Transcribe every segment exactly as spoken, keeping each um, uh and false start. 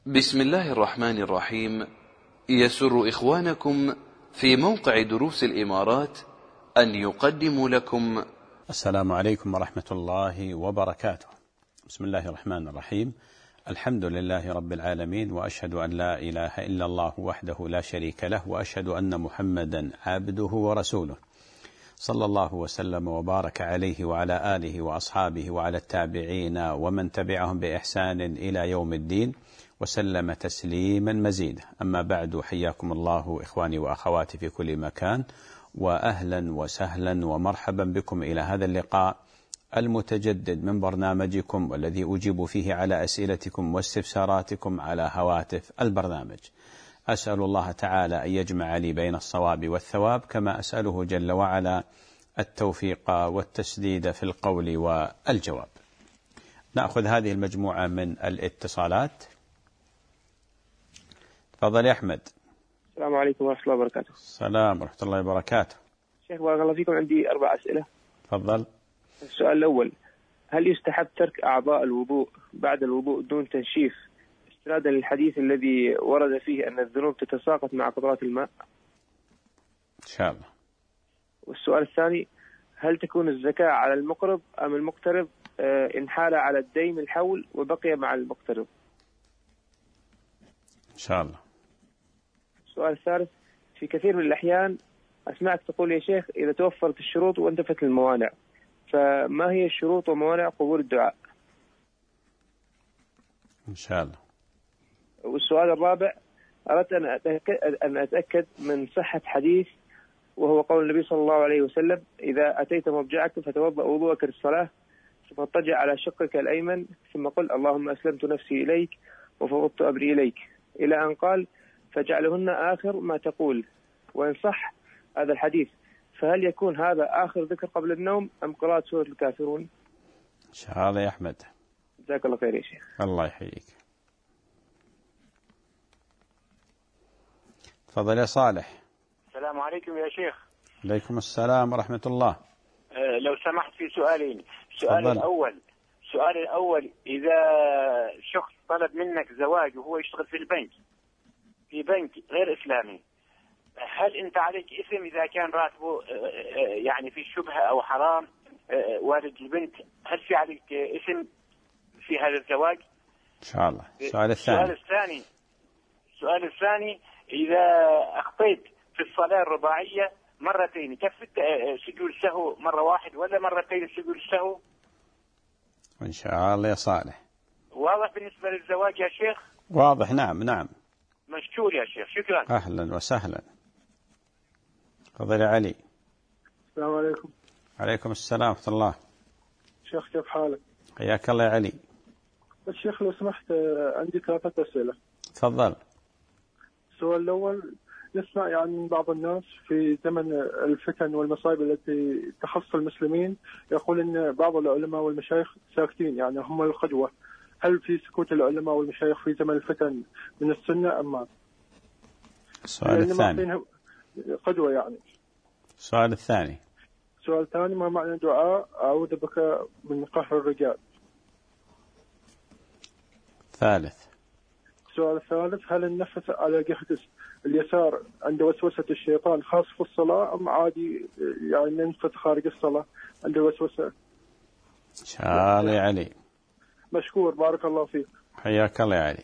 بسم الله الرحمن الرحيم. يسر إخوانكم في موقع دروس الإمارات أن يقدموا لكم السلام عليكم ورحمة الله وبركاته. بسم الله الرحمن الرحيم. الحمد لله رب العالمين، وأشهد أن لا إله إلا الله وحده لا شريك له، وأشهد أن محمدا عبده ورسوله، صلى الله وسلم وبارك عليه وعلى آله وأصحابه وعلى التابعين ومن تبعهم بإحسان إلى يوم الدين، وسلم تسليما مزيدا. أما بعد، حياكم الله إخواني وأخواتي في كل مكان، وأهلا وسهلا ومرحبا بكم إلى هذا اللقاء المتجدد من برنامجكم، والذي أجيب فيه على أسئلتكم واستفساراتكم على هواتف البرنامج. أسأل الله تعالى أن يجمع لي بين الصواب والثواب، كما أسأله جل وعلا التوفيق والتسديد في القول والجواب. نأخذ هذه المجموعة من الاتصالات. تفضل يا أحمد. السلام عليكم ورحمة الله وبركاته. السلام ورحمة الله وبركاته. شيخ بارك الله فيكم، عندي أربع أسئلة. تفضل. السؤال الأول: هل يستحب ترك أعضاء الوضوء بعد الوضوء دون تنشيف استنادا للحديث الذي ورد فيه أن الذنوب تتساقط مع قطرات الماء؟ إن شاء الله. والسؤال الثاني: هل تكون الزكاة على المقرض أم المقترض إن حال على الدين الحول وبقي مع المقترض؟ إن شاء الله. السؤال الثالث: في كثير من الأحيان أسمعك تقول يا شيخ إذا توفرت الشروط وانتفت الموانع، فما هي الشروط وموانع قبول الدعاء؟ إن شاء الله. والسؤال الرابع: أردت أن أتأكد, أن أتأكد من صحة حديث، وهو قول النبي صلى الله عليه وسلم: إذا أتيت مضجعك فتوضأ وضوءك للصلاة، ثم اضطجع على شقك الأيمن، ثم قل اللهم أسلمت نفسي إليك وفوضت أمري إليك، إلى أن قال: فجعلهن آخر ما تقول. وإن صح هذا الحديث، فهل يكون هذا آخر ذكر قبل النوم أم قراءة سورة الكافرون؟ إن شاء الله يا أحمد. جزاك الله خير يا شيخ. الله يحييك. تفضل يا صالح. السلام عليكم يا شيخ. عليكم السلام ورحمة الله. أه لو سمحت في سؤالين. السؤال تفضل. الأول السؤال الأول إذا شخص طلب منك زواج وهو يشتغل في البنك في بنك غير إسلامي، هل أنت عليك إثم إذا كان راتبه يعني في شبهة أو حرام والد البنت؟ هل في عليك إثم في هذا الزواج؟ إن شاء الله. السؤال الثاني. السؤال الثاني السؤال الثاني إذا أخطيت في الصلاة الرباعية مرتين، كفت سجود السهو مرة واحد ولا مرتين سجود السهو؟ إن شاء الله يا صالح. واضح بالنسبة للزواج يا شيخ؟ واضح. نعم نعم. مشكور يا شيخ، شكرا. أهلا وسهلا. تفضل يا علي. السلام عليكم. عليكم السلام ورحمة الله. شيخ كيف حالك؟ حياك الله يا علي. الشيخ لو سمحت عندي ثلاثة أسئلة. تفضل. السؤال الأول: نسمع يعني من بعض الناس في زمن الفتن والمصائب التي تخص المسلمين يقول أن بعض العلماء والمشايخ ساكتين، يعني هم القدوة. هل في سكوت العلماء والمشايخ في زمن الفتن من السنة أم ما؟ السؤال الثاني. قدوة يعني. السؤال الثاني. السؤال الثاني: ما معنى دعاء أعوذ بك من قهر الرجال؟ ثالث. السؤال الثالث: هل النفس على جهة اليسار عند وسوسة الشيطان خاص في الصلاة أم عادي يعني ننفث خارج الصلاة عند وسوسة؟ إن شاء الله يا علي. مشكور، بارك الله فيك. حياك الله يا علي.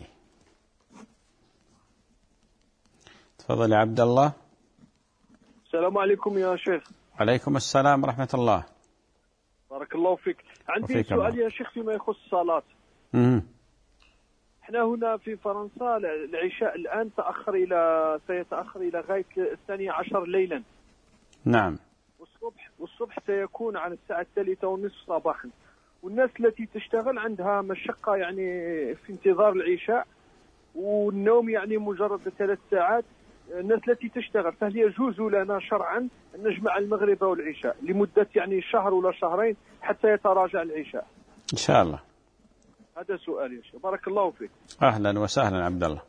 تفضل يا عبد الله. السلام عليكم يا شيخ. عليكم السلام ورحمة الله. بارك الله فيك. عندي سؤال الله. يا شيخ فيما يخص الصلاة. امم احنا هنا في فرنسا العشاء الآن تأخر إلى سيتأخر إلى غاية الثانية عشر ليلا. نعم. والصبح والصبح سيكون عن الساعة الثالثة والنصف صباحا، والناس التي تشتغل عندها مشقة يعني في انتظار العشاء، والنوم يعني مجرد ثلاث ساعات. الناس التي تشتغل، فهل يجوز لنا شرعا أن نجمع المغرب والعشاء لمدة يعني شهر ولا شهرين حتى يتراجع العشاء؟ إن شاء الله. هذا سؤال يا شيخ، بارك الله فيك. أهلا وسهلا عبد الله.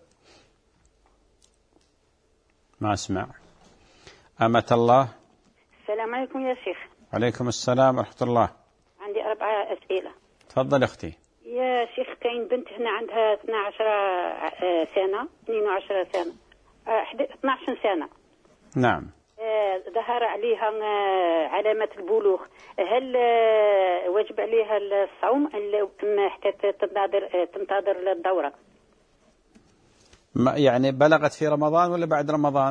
ما أسمع. أمة الله. السلام عليكم يا شيخ. عليكم السلام ورحمة الله. عندي أربع أسئلة. تفضل أختي. يا شيخ كاين بنت هنا عندها اثنتي عشرة سنة اثنين وعشرين سنة اثني عشر سنة. نعم. ظهر عليها علامة البلوغ، هل واجب عليها الصوم أم حتى تنتظر تنتظر الدورة؟ يعني بلغت في رمضان ولا بعد رمضان؟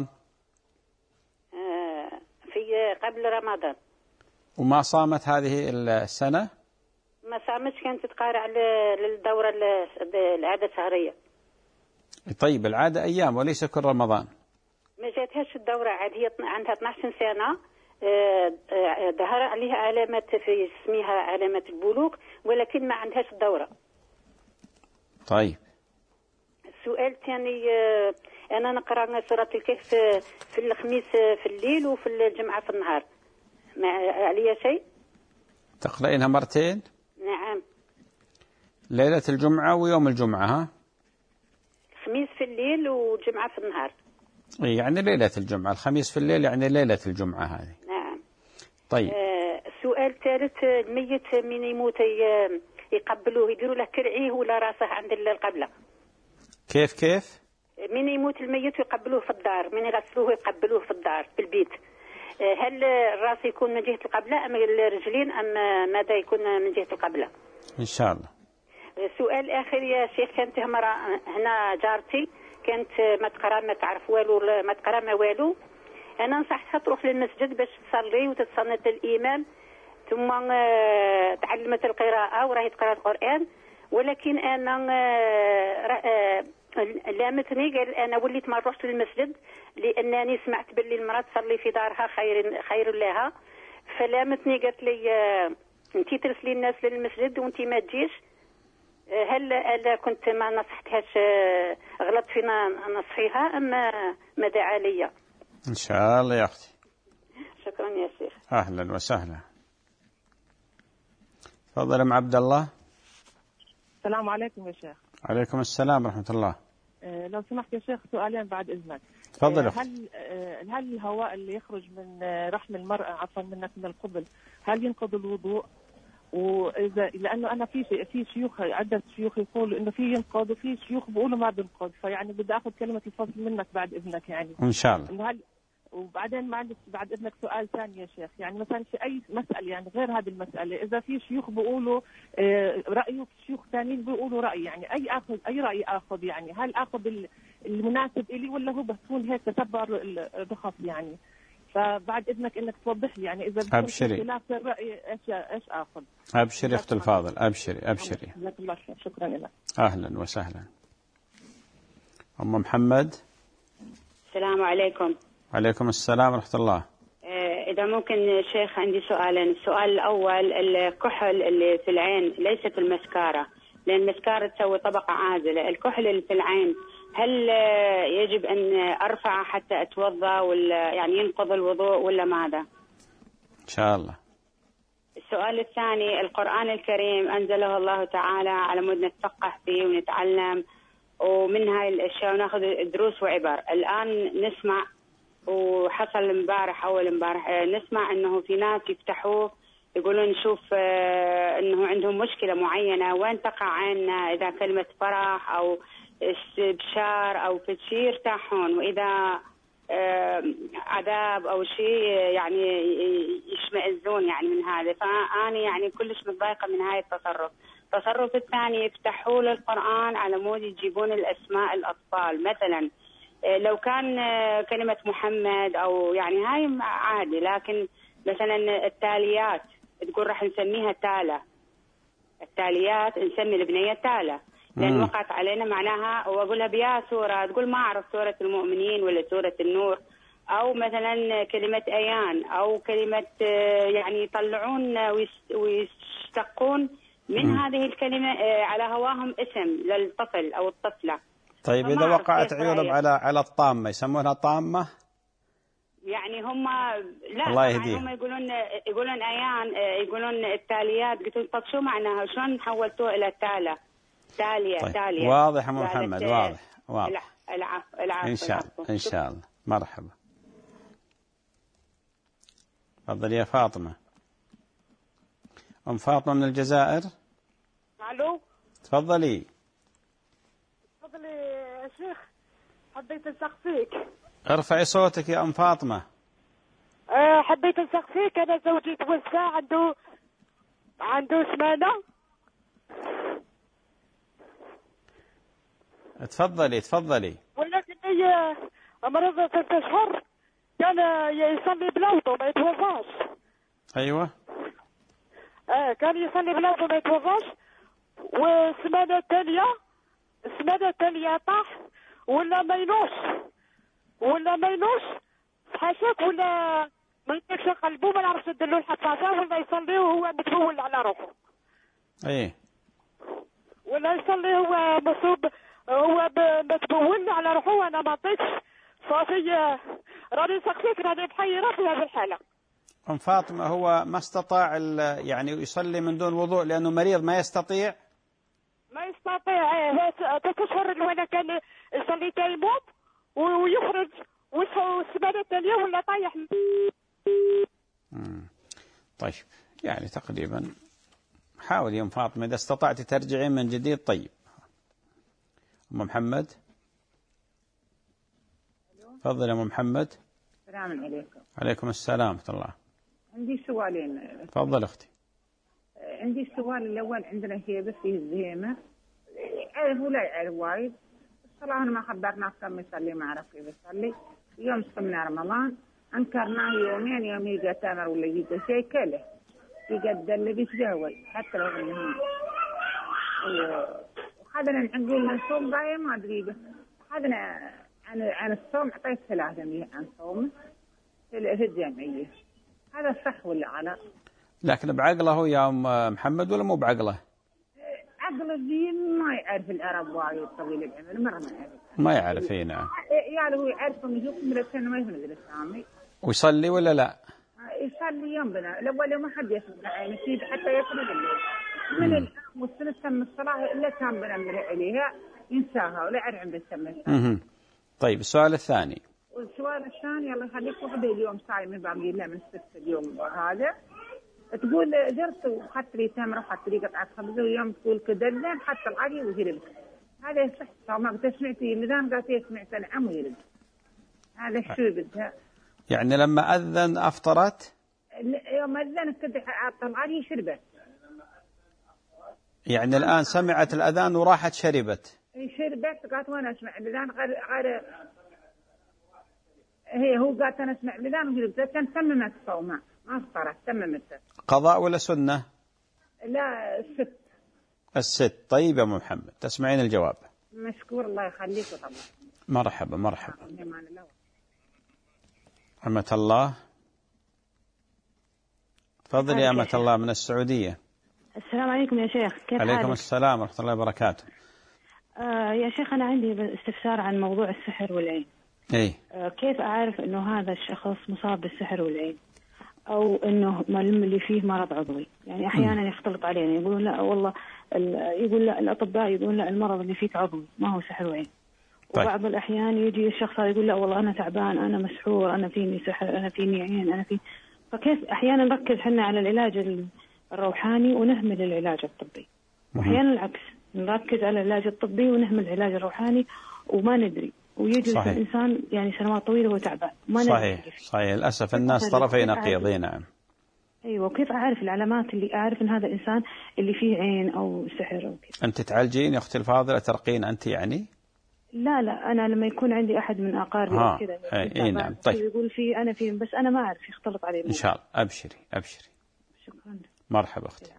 في قبل رمضان. وما صامت هذه السنة؟ ما صامتش، كانت تتقارع للدورة العادة الشهرية. طيب العادة أيام وليس كل رمضان. ما جاتهاش الدورة عاد، هي عندها اثني عشر سنة، ظهر عليها علامة في اسمها علامة البلوغ ولكن ما عندهاش الدورة. طيب. السؤال الثاني، أنا نقرأ سورة الكهف في الخميس في الليل وفي الجمعة في النهار، ما عليها شيء؟ تقرأينها مرتين؟ نعم. ليلة الجمعة ويوم الجمعة ها؟ الخميس في الليل وجمعة في النهار. يعني ليلة الجمعة، الخميس في الليل يعني ليلة الجمعة هذه. نعم. طيب. آه السؤال الثالث، الميت من يموت يقبلوه يديروا له كرعيه ولا راسه عند القبلة؟ كيف كيف؟ من يموت الميت يقبلوه في الدار، من يغسلوه يقبلوه في الدار في البيت، هل الراس يكون من جهة القبلة أم الرجلين أم ماذا يكون من جهة القبلة؟ إن شاء الله. سؤال آخر يا شيخ، كانت مرة هنا جارتي كانت ما تقرأ ما تعرف والو ما تقرأ ما والو، أنا نصحتها تروح للمسجد باش تصلي وتتصنت الإمام، ثم تعلمت القراءة وراهي تقرأ القرآن، ولكن أنا لامتني قال أنا وليت ما نروحش للمسجد لأنني سمعت باللي المرأة تصلي في دارها خير خير لها، فلامتني قالت لي أنت ترسلي الناس للمسجد وأنت ما تجيش، هل أنا كنت ما نصحتهاش غلط فينا نصحيها أم ماذا عليا؟ إن شاء الله يا أختي. شكرا يا شيخ. أهلا وسهلا. تفضل أم عبد الله. السلام عليكم يا شيخ. عليكم السلام ورحمة الله. أه لو سمحت يا شيخ سؤالين بعد إذنك. تفضل. أه هل أه هل الهواء اللي يخرج من رحم المرأة عفوا منك من القبل هل ينقض الوضوء؟ وإذا لأنه أنا في في شيوخ عدة شيوخ يقولوا إنه في ينقض وفي شيوخ بيقولوا ما بينقض، فيعني بدي آخذ كلمة الفصل منك بعد إذنك يعني. إن شاء الله. إنه هل وبعدين ما عندي بعد إذنك سؤال ثاني يا شيخ، يعني مثلا في أي مسألة يعني غير هذه المسألة إذا في شيوخ بيقولوا آه رأيه في شيوخ ثانيين بيقولوا رأي، يعني أي أخذ أي رأي آخذ، يعني هل آخذ المناسب إلي ولا هو بتكون هيك تتبع الرخص يعني؟ فبعد إذنك إنك توضح لي يعني إذا بكون في خلاف الرأي إيش إيش آخذ. أبشري أخت الفاضل، أبشري أبشري. جزاك الله خير، شكرا لك. أهلا وسهلا. أم محمد. السلام عليكم. عليكم السلام ورحمة الله. إذا ممكن شيخ عندي سؤالين، السؤال الأول الكحل اللي في العين ليست المسكارة، لأن المسكارة تسوي طبقة عازلة، الكحل اللي في العين هل يجب أن أرفعه حتى أتوضأ ولا يعني ينقض الوضوء ولا ماذا؟ إن شاء الله. السؤال الثاني، القرآن الكريم أنزله الله تعالى على مود نتفقه فيه ونتعلم ومن هاي الأشياء وناخذ دروس وعبر، الآن نسمع وحصل امبارح أول امبارح نسمع أنه في ناس يفتحوه يقولون نشوف أنه عندهم مشكلة معينة وين تقع عيننا، إذا كلمة فرح أو استبشار أو في شيء يرتاحون، وإذا عذاب أو شيء يعني يشمئزون يعني من هذا، فأنا يعني كلش متضايقة من هاي التصرف. التصرف الثاني يفتحوا له القرآن على مود يجيبون الأسماء الأطفال، مثلا لو كان كلمة محمد أو يعني هاي عادي، لكن مثلا التاليات تقول راح نسميها تالة، التاليات نسمي البنية تالة لأن وقعت علينا معناها، وأقولها بيا سورة تقول ما أعرف سورة المؤمنين ولا سورة النور، أو مثلا كلمة أيان أو كلمة يعني يطلعون ويشتقون من مم. هذه الكلمة على هواهم اسم للطفل أو الطفلة. طيب إذا وقعت عيونهم على على الطامة يسمونها طامة؟ يعني هم لا الله يهديهم. هم يقولون يقولون أيان يقولون التاليات، قلت طب شو معناها شلون حولتوه إلى تالة؟ تالية طيب. تالية. واضح أم محمد؟ واضح واضح. العفو العفو. إن شاء الله إن شاء الله. مرحبا. تفضل يا فاطمة. أم فاطمة من الجزائر. ألو. تفضلي. تفضلي يا شيخ، حبيت أستقصيك. ارفعي صوتك يا أم فاطمة. أه حبيت أستقصيك، أنا زوجي توفى، عنده عنده سمانة. تفضلي تفضلي. ولكن هي مرض ثلاثة أشهر، كان يصلي بلوضه ما يتوضاش. أيوة. آه كان يصلي بلوضه ما يتوضاش، والسمانة الثانية السمانة الثانية طاح ولا ما ينوش ولا ما ينوش حاشاك، ولا ما يمسكش قلبه، ما نعرفش نديرلو الحفاظة، ولا يصلي وهو متبول على روحه. ايه. ولا يصلي هو مصوب، هو متبول على روحه، وانا ما عطيتش صافي. راني سقسيك، راني محيرة في هذه الحالة. أم فاطمة هو ما استطاع يعني يصلي من دون وضوء لأنه مريض ما يستطيع؟ ما يستطيع. هو ثلاث أشهر اللي وانا كان يصلي تيمم ويخرج والسمانة الثانية ولا طايح. طيب يعني تقريبا حاول يا أم فاطمة إذا استطعت ترجعين من جديد. طيب أم محمد. تفضل يا أم محمد. السلام عليكم. عليكم السلام ورحمة الله. عندي سؤالين. تفضل أختي. عندي السؤال الأول، عندنا هيبة فيه الزهيمة، هو لا يعرف وايد الصلاة، أنا ما خبرنا أكثر من يصلي، ما عرف كيف يصلي. يوم صمنا رمضان أنكرناه يومين، يوم يلقى تمر ولا يلقى شيء كله يقدر اللي بيتجاوز حتى لو غنيهم، وخذنا نقول نصوم باية ما أدري، خذنا عن عن الصوم أعطيت ثلاثة مية عن صوم في الجمعية، هذا صح ولا على؟ لكن بعقله هو يا أم محمد ولا مو بعقله؟ عقله ذي ما يعرف العرب وايد، طويل العمر مرة ما يعرف. ما يعرف. هنا نعم. يعني هو يعرفهم يشوف من السنة ما يفهم الإسلامي. ويصلي ولا لا؟ يصلي يوم بنا، الأول ما حد يسمع نسيب حتى يفرق الليل. من الآن والسنة تم الصلاة إلا كان بنا من عليها ينساها ولا يعرف عند السماء. طيب السؤال الثاني. والسؤال الثاني الله يخليك، وحدة اليوم صايمة باقي لها من ست اليوم هذا، تقول درت وخدت لي تمر وخدت لي قطعة خبز، ويوم تقول كدلنا حتى العقي ويرد، هذا يصح؟ ما قلت سمعتي اللذان قالت سمعت العم ويرد، هذا شو بدها؟ يعني لما أذن أفطرت؟ يوم أذن كده عطى العقي شربت. يعني الآن سمعت الأذان وراحت شربت. شربت قالت وانا اسمع الأذان غير غير هي هو قالت انا اسمع الأذان وشربت، كان تممت الصوم ما افطرت تممت. قضاء ولا سنة؟ لا الست. الست. طيب يا أم محمد تسمعين الجواب. مشكور الله يخليك طبعا. مرحبا مرحبا. أمة الله. تفضلي يا أمة الله من السعودية. السلام عليكم يا شيخ، كيف حالك؟ عليكم السلام ورحمة الله وبركاته. آه يا شيخ أنا عندي استفسار عن موضوع السحر والعين. إيه؟ آه كيف أعرف إنه هذا الشخص مصاب بالسحر والعين، أو إنه اللي فيه مرض عضوي؟ يعني أحيانا م. يختلط علينا، يقولون لا والله يقول لا الأطباء يقولون لا المرض اللي فيك عضوي ما هو سحر وعين. طيب. وبعض الأحيان يجي الشخص يقول لا والله أنا تعبان، أنا مسحور، أنا فيني سحر، أنا فيني عين، أنا في. فكيف أحيانا نركز حنا على العلاج الروحاني ونهمل العلاج الطبي، وأحيانا العكس نركز على العلاج الطبي ونهمل العلاج الروحاني وما ندري، ويجلس الإنسان يعني سنوات طويلة وهو تعبان ما ندري. صحيح صحيح للأسف الناس طرفي نقيض. نعم. أيوة. وكيف أعرف العلامات اللي أعرف إن هذا الإنسان اللي فيه عين أو سحر أو كذا؟ أنت تعالجين يا أختي الفاضلة، ترقين أنت يعني؟ لا لا أنا لما يكون عندي أحد من أقاربي أو كذا إيه نعم. طيب يقول فيه أنا فيه بس أنا ما أعرف يختلط عليه. إن شاء الله. أبشري أبشري. شكرا. مرحبا أختي.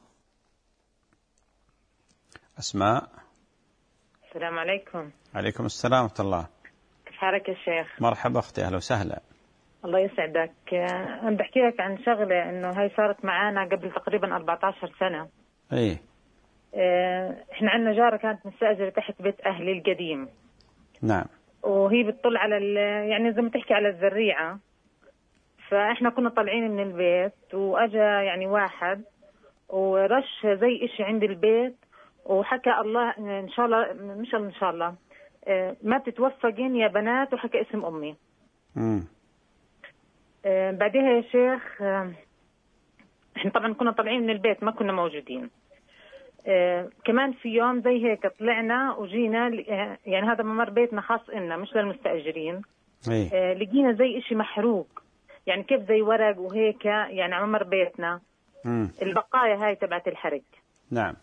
أسماء. السلام عليكم. عليكم السلام ورحمة الله. كيف حالك يا شيخ؟ مرحبا أختي، أهلا وسهلا. الله يسعدك. أنا بحكي لك عن شغلة إنه هاي صارت معانا قبل تقريبا أربعة عشر سنة. إيه. إحنا عندنا جارة كانت مستأجرة تحت بيت أهلي القديم. نعم. وهي بتطل على يعني زي ما تحكي على الزريعة، فإحنا كنا طالعين من البيت وأجا يعني واحد ورش زي إشي عند البيت وحكى الله إن شاء الله مش إن شاء الله ما بتتوفقين يا بنات، وحكى اسم أمي. امم بعدها يا شيخ احنا طبعا كنا طالعين من البيت ما كنا موجودين. آه كمان في يوم زي هيك طلعنا وجينا، آه يعني هذا ممر بيتنا خاص إلنا مش للمستأجرين. إيه؟ آه لقينا زي إشي محروق، يعني كيف زي ورق وهيك يعني على ممر بيتنا. مم. البقايا هاي تبعت الحرق. نعم.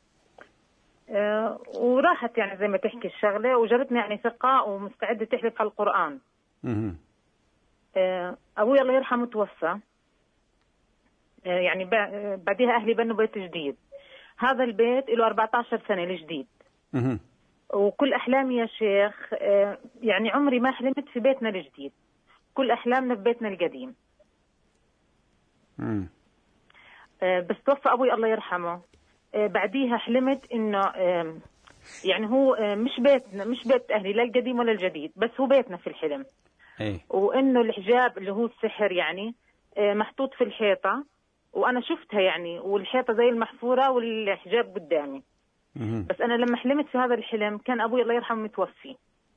آه وراحت يعني زي ما تحكي الشغلة، وجرتنا يعني ثقة ومستعدة تحلف على القرآن. مم. آه أبوي الله يرحمه توفى، آه يعني بعدها أهلي بنوا بيت جديد. هذا البيت له أربعة عشر سنة الجديد. مم. وكل أحلامي يا شيخ آه يعني عمري ما حلمت في بيتنا الجديد، كل أحلامنا في بيتنا القديم. مم. آه بس توفى أبوي الله يرحمه، آه بعديها حلمت إنه آه يعني هو آه مش بيتنا، مش بيت أهلي لا القديم ولا الجديد، بس هو بيتنا في الحلم. أي. وإنه الحجاب اللي هو السحر يعني آه محطوط في الحيطة، وأنا شفتها يعني، والحيطة زي المحفورة والحجاب قدامي. مم. بس أنا لما حلمت في هذا الحلم كان أبوي الله يرحمه متوفي.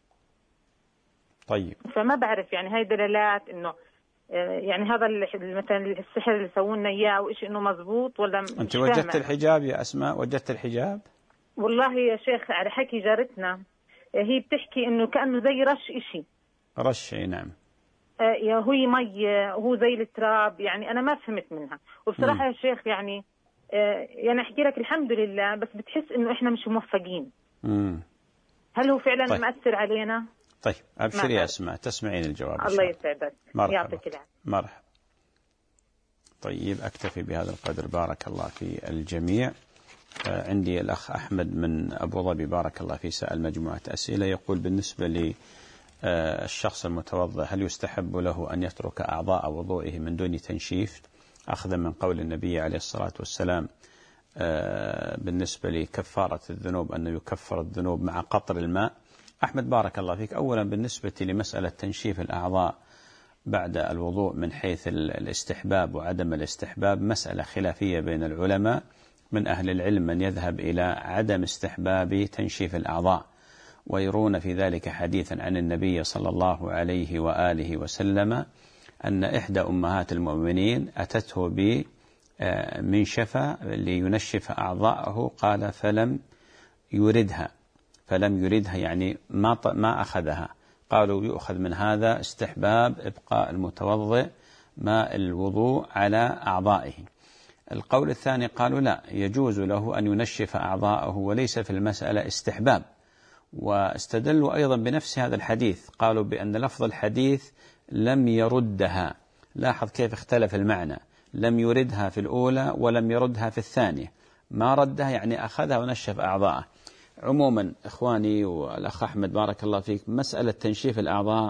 طيب. فما بعرف يعني هاي دلالات إنه يعني هذا مثلا السحر اللي سوونا إياه أو إيش إنه مزبوط ولا مش. أنت وجدت الحجاب يا أسماء؟ وجدت الحجاب؟ والله يا شيخ على حكي جارتنا هي بتحكي إنه كأنه زي رش إشي. رش، نعم. يا هو مي وهو زي التراب، يعني أنا ما فهمت منها. وبصراحة م. يا شيخ يعني يعني أحكي لك الحمد لله، بس بتحس إنه إحنا مش موفقين. م. هل هو فعلا طيب. مأثر علينا؟ طيب أبشر يا أسماء، تسمعين الجواب. الله يسعدك. يعطيك العافية. مرحبا. طيب أكتفي بهذا القدر، بارك الله في الجميع. عندي الأخ أحمد من أبو ظبي بارك الله فيه سأل مجموعة أسئلة، يقول بالنسبة للشخص المتوضئ هل يستحب له أن يترك أعضاء وضوئه من دون تنشيف، أخذا من قول النبي عليه الصلاة والسلام بالنسبة لكفارة الذنوب أنه يكفر الذنوب مع قطر الماء؟ أحمد بارك الله فيك، أولا بالنسبة لمسألة تنشيف الأعضاء بعد الوضوء من حيث الاستحباب وعدم الاستحباب مسألة خلافية بين العلماء. من أهل العلم من يذهب إلى عدم استحباب تنشيف الأعضاء، ويرون في ذلك حديثا عن النبي صلى الله عليه وآله وسلم أن إحدى أمهات المؤمنين أتته بمنشفة لينشف أعضاءه، قال فلم يردها فلم يردها يعني ما ما أخذها. قالوا يؤخذ من هذا استحباب إبقاء المتوضئ ماء الوضوء على أعضائه. القول الثاني قالوا لا، يجوز له أن ينشف أعضاءه وليس في المسألة استحباب، واستدلوا أيضا بنفس هذا الحديث، قالوا بأن لفظ الحديث لم يردها. لاحظ كيف اختلف المعنى، لم يردها في الأولى ولم يردها في الثانية. ما ردها يعني أخذها ونشف أعضاءه. عموما إخواني والأخ أحمد بارك الله فيك، مسألة تنشيف الأعضاء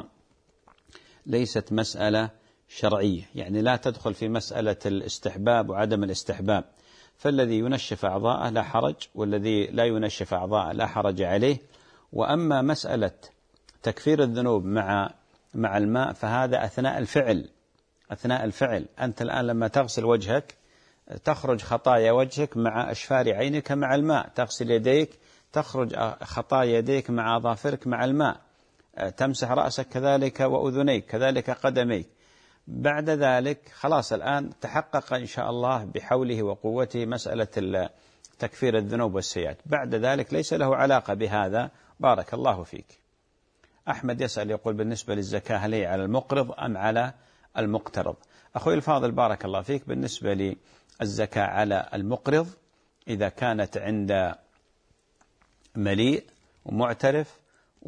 ليست مسألة شرعية، يعني لا تدخل في مسألة الاستحباب وعدم الاستحباب. فالذي ينشف أعضاءه لا حرج، والذي لا ينشف أعضاءه لا حرج عليه. وأما مسألة تكفير الذنوب مع مع الماء فهذا أثناء الفعل. أثناء الفعل أنت الآن لما تغسل وجهك تخرج خطايا وجهك مع أشفار عينك مع الماء، تغسل يديك تخرج خطايا يديك مع أظافرك مع الماء، تمسح رأسك كذلك وأذنيك كذلك قدميك. بعد ذلك خلاص الآن تحقق إن شاء الله بحوله وقوته مسألة تكفير الذنوب والسيئات. بعد ذلك ليس له علاقة بهذا. بارك الله فيك. أحمد يسأل يقول بالنسبة للزكاة هل هي على المقرض أم على المقترض؟ أخوي الفاضل بارك الله فيك، بالنسبة للزكاة على المقرض إذا كانت عند مليء ومعترف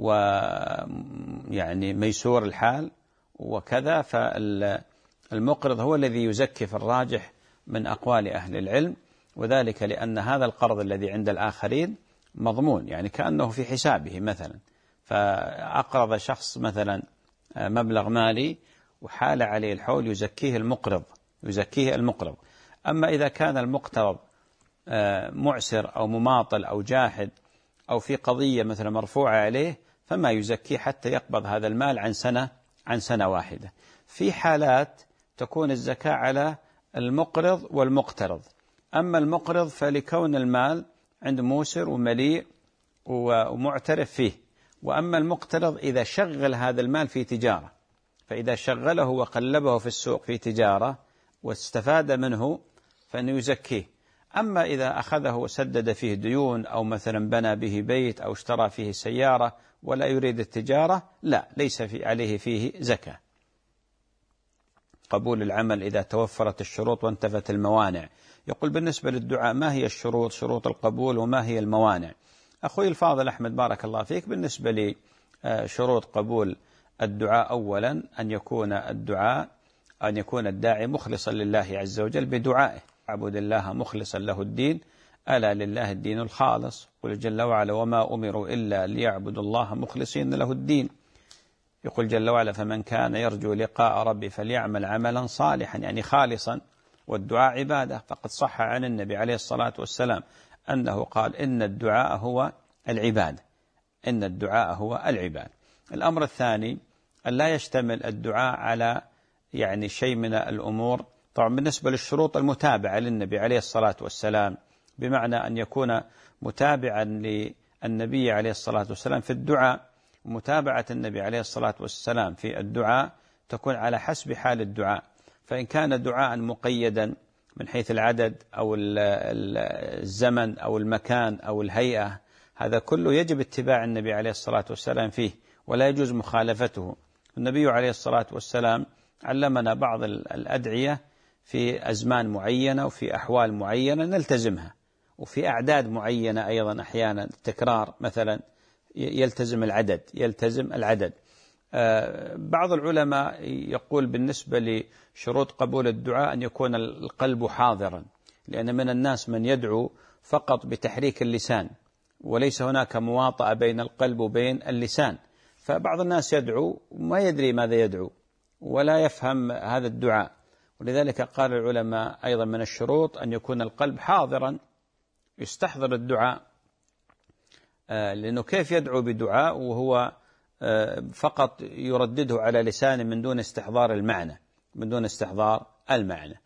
ويعني ميسور الحال وكذا، فالمقرض هو الذي يزكي في الراجح من أقوال أهل العلم، وذلك لأن هذا القرض الذي عند الآخرين مضمون، يعني كأنه في حسابه مثلا، فأقرض شخص مثلا مبلغ مالي وحال عليه الحول يزكيه المقرض يزكيه المقرض. أما إذا كان المقترض معسر أو مماطل أو جاحد أو في قضية مثلا مرفوعة عليه فما يزكيه حتى يقبض هذا المال عن سنة عن سنة واحدة. في حالات تكون الزكاة على المقرض والمقترض. أما المقرض فلكون المال عند موسر ومليء ومعترف فيه، وأما المقترض إذا شغل هذا المال في تجارة، فإذا شغله وقلبه في السوق في تجارة واستفاد منه فإنه يزكيه. أما إذا أخذه وسدد فيه ديون أو مثلا بنى به بيت أو اشترى فيه سيارة ولا يريد التجارة، لا، ليس في عليه فيه زكاة. قبول العمل إذا توفرت الشروط وانتفت الموانع. يقول بالنسبة للدعاء ما هي الشروط، شروط القبول، وما هي الموانع؟ أخوي الفاضل أحمد بارك الله فيك، بالنسبة لي شروط قبول الدعاء أولا أن يكون الدعاء أن يكون الداعي مخلصا لله عز وجل بدعائه. اعبد الله مخلصا له الدين، ألا لله الدين الخالص. قل جل وعلا وما أمروا إلا ليعبدوا الله مخلصين له الدين. يقول جل وعلا فمن كان يرجو لقاء ربي فليعمل عملا صالحا، يعني خالصا، والدعاء عبادة. فقد صح عن النبي عليه الصلاة والسلام أنه قال إن الدعاء هو العبادة، إن الدعاء هو العبادة. الأمر الثاني أن لا يشتمل الدعاء على يعني شيء من الأمور. طبعا بالنسبة للشروط المتابعة للنبي عليه الصلاة والسلام، بمعنى أن يكون متابعا للنبي عليه الصلاة والسلام في الدعاء. متابعة النبي عليه الصلاة والسلام في الدعاء تكون على حسب حال الدعاء. فإن كان دعاء مقيدا من حيث العدد أو الزمن أو المكان أو الهيئة، هذا كله يجب اتباع النبي عليه الصلاة والسلام فيه ولا يجوز مخالفته. النبي عليه الصلاة والسلام علمنا بعض الأدعية في أزمان معينة وفي أحوال معينة نلتزمها، وفي أعداد معينة أيضا أحيانا التكرار مثلا يلتزم العدد يلتزم العدد بعض العلماء يقول بالنسبة لشروط قبول الدعاء أن يكون القلب حاضرا، لأن من الناس من يدعو فقط بتحريك اللسان وليس هناك مواطأة بين القلب وبين اللسان. فبعض الناس يدعو وما يدري ماذا يدعو ولا يفهم هذا الدعاء، ولذلك قال العلماء أيضا من الشروط أن يكون القلب حاضرا يستحضر الدعاء، لأنه كيف يدعو بدعاء وهو فقط يردده على لسانه من دون استحضار المعنى من دون استحضار المعنى.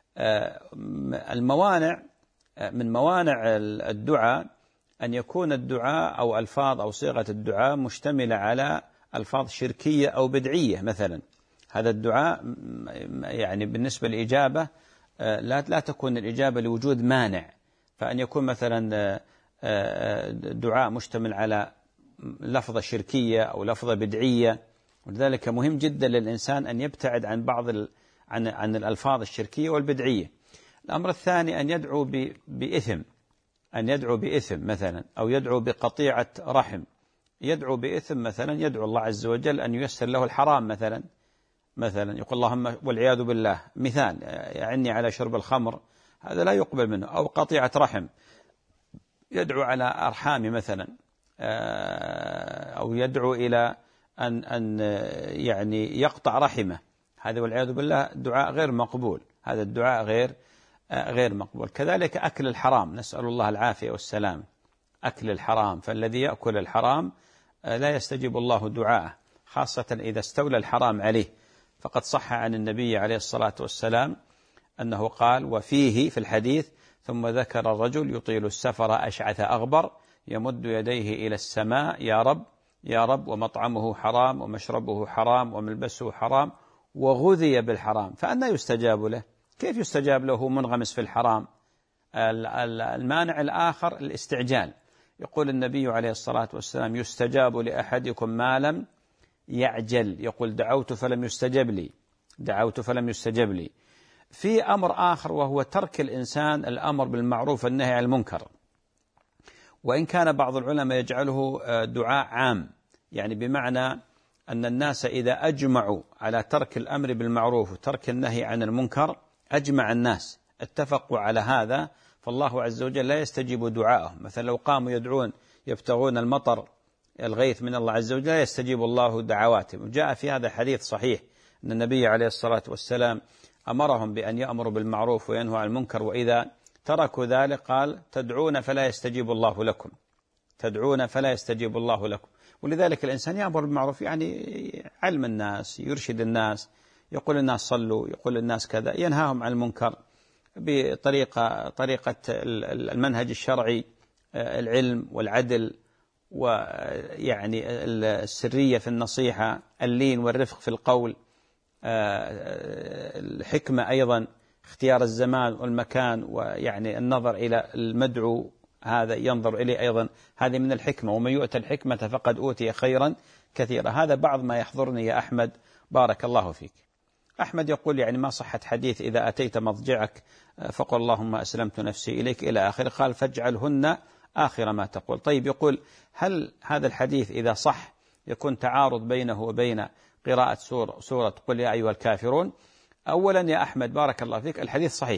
الموانع، من موانع الدعاء أن يكون الدعاء أو ألفاظ أو صيغة الدعاء مشتملة على ألفاظ شركية أو بدعية مثلا. هذا الدعاء يعني بالنسبة للإجابة لا لا تكون الإجابة لوجود مانع، فأن يكون مثلا دعاء مشتمل على لفظة شركية أو لفظة بدعية، ولذلك مهم جدا للإنسان أن يبتعد عن بعض عن عن الألفاظ الشركية والبدعية. الأمر الثاني أن يدعو بإثم أن يدعو بإثم مثلا، أو يدعو بقطيعة رحم. يدعو بإثم مثلا يدعو الله عز وجل أن ييسر له الحرام مثلا مثلا يقول اللهم والعياذ بالله مثال يعني على شرب الخمر، هذا لا يقبل منه. أو قطيعة رحم، يدعو على أرحام مثلا، أو يدعو إلى أن أن يعني يقطع رحمه، هذا والعياذ بالله دعاء غير مقبول. هذا الدعاء غير غير مقبول. كذلك أكل الحرام، نسأل الله العافية والسلام. أكل الحرام، فالذي يأكل الحرام لا يستجيب الله دعاءه، خاصة إذا استولى الحرام عليه. فقد صح عن النبي عليه الصلاة والسلام أنه قال وفيه في الحديث ثم ذكر الرجل يطيل السفر أشعث أغبر يمد يديه إلى السماء يا رب يا رب ومطعمه حرام ومشربه حرام وملبسه حرام وغذي بالحرام فأنا يستجاب له؟ كيف يستجاب له منغمس في الحرام؟ المانع الآخر الاستعجال. يقول النبي عليه الصلاة والسلام يستجاب لأحدكم ما لم يعجل. يقول دعوت فلم يستجب لي دعوت فلم يستجب لي. في أمر آخر وهو ترك الإنسان الأمر بالمعروف والنهي عن المنكر، وإن كان بعض العلماء يجعله دعاء عام، يعني بمعنى أن الناس إذا أجمعوا على ترك الأمر بالمعروف وترك النهي عن المنكر، أجمع الناس اتفقوا على هذا، فالله عز وجل لا يستجيب دعائهم. مثلا لو قاموا يدعون يبتغون المطر الغيث من الله عز وجل لا يستجيب الله دعواتهم. وجاء في هذا حديث صحيح أن النبي عليه الصلاة والسلام أمرهم بأن يأمروا بالمعروف وينهوا عن المنكر، وإذا تركوا ذلك قال تدعون فلا يستجيب الله لكم تدعون فلا يستجيب الله لكم. ولذلك الإنسان يأمر بالمعروف، يعني علم الناس، يرشد الناس، يقول الناس صلوا، يقول الناس كذا، ينهاهم عن المنكر بطريقة طريقة المنهج الشرعي، العلم والعدل، ويعني السرية في النصيحة، اللين والرفق في القول، الحكمة أيضا اختيار الزمان والمكان ويعني النظر إلى المدعو هذا ينظر إليه أيضا، هذه من الحكمة، ومن يؤتى الحكمة فقد أوتي خيرا كثيرا. هذا بعض ما يحضرني يا أحمد بارك الله فيك. أحمد يقول يعني ما صحة حديث إذا أتيت مضجعك فقل اللهم أسلمت نفسي إليك إلى آخر، قال فاجعلهن آخر ما تقول. طيب يقول هل هذا الحديث إذا صح يكون تعارض بينه وبين قراءة سورة, سورة قل يا أيها الكافرون؟ أولا يا أحمد بارك الله فيك الحديث صحيح،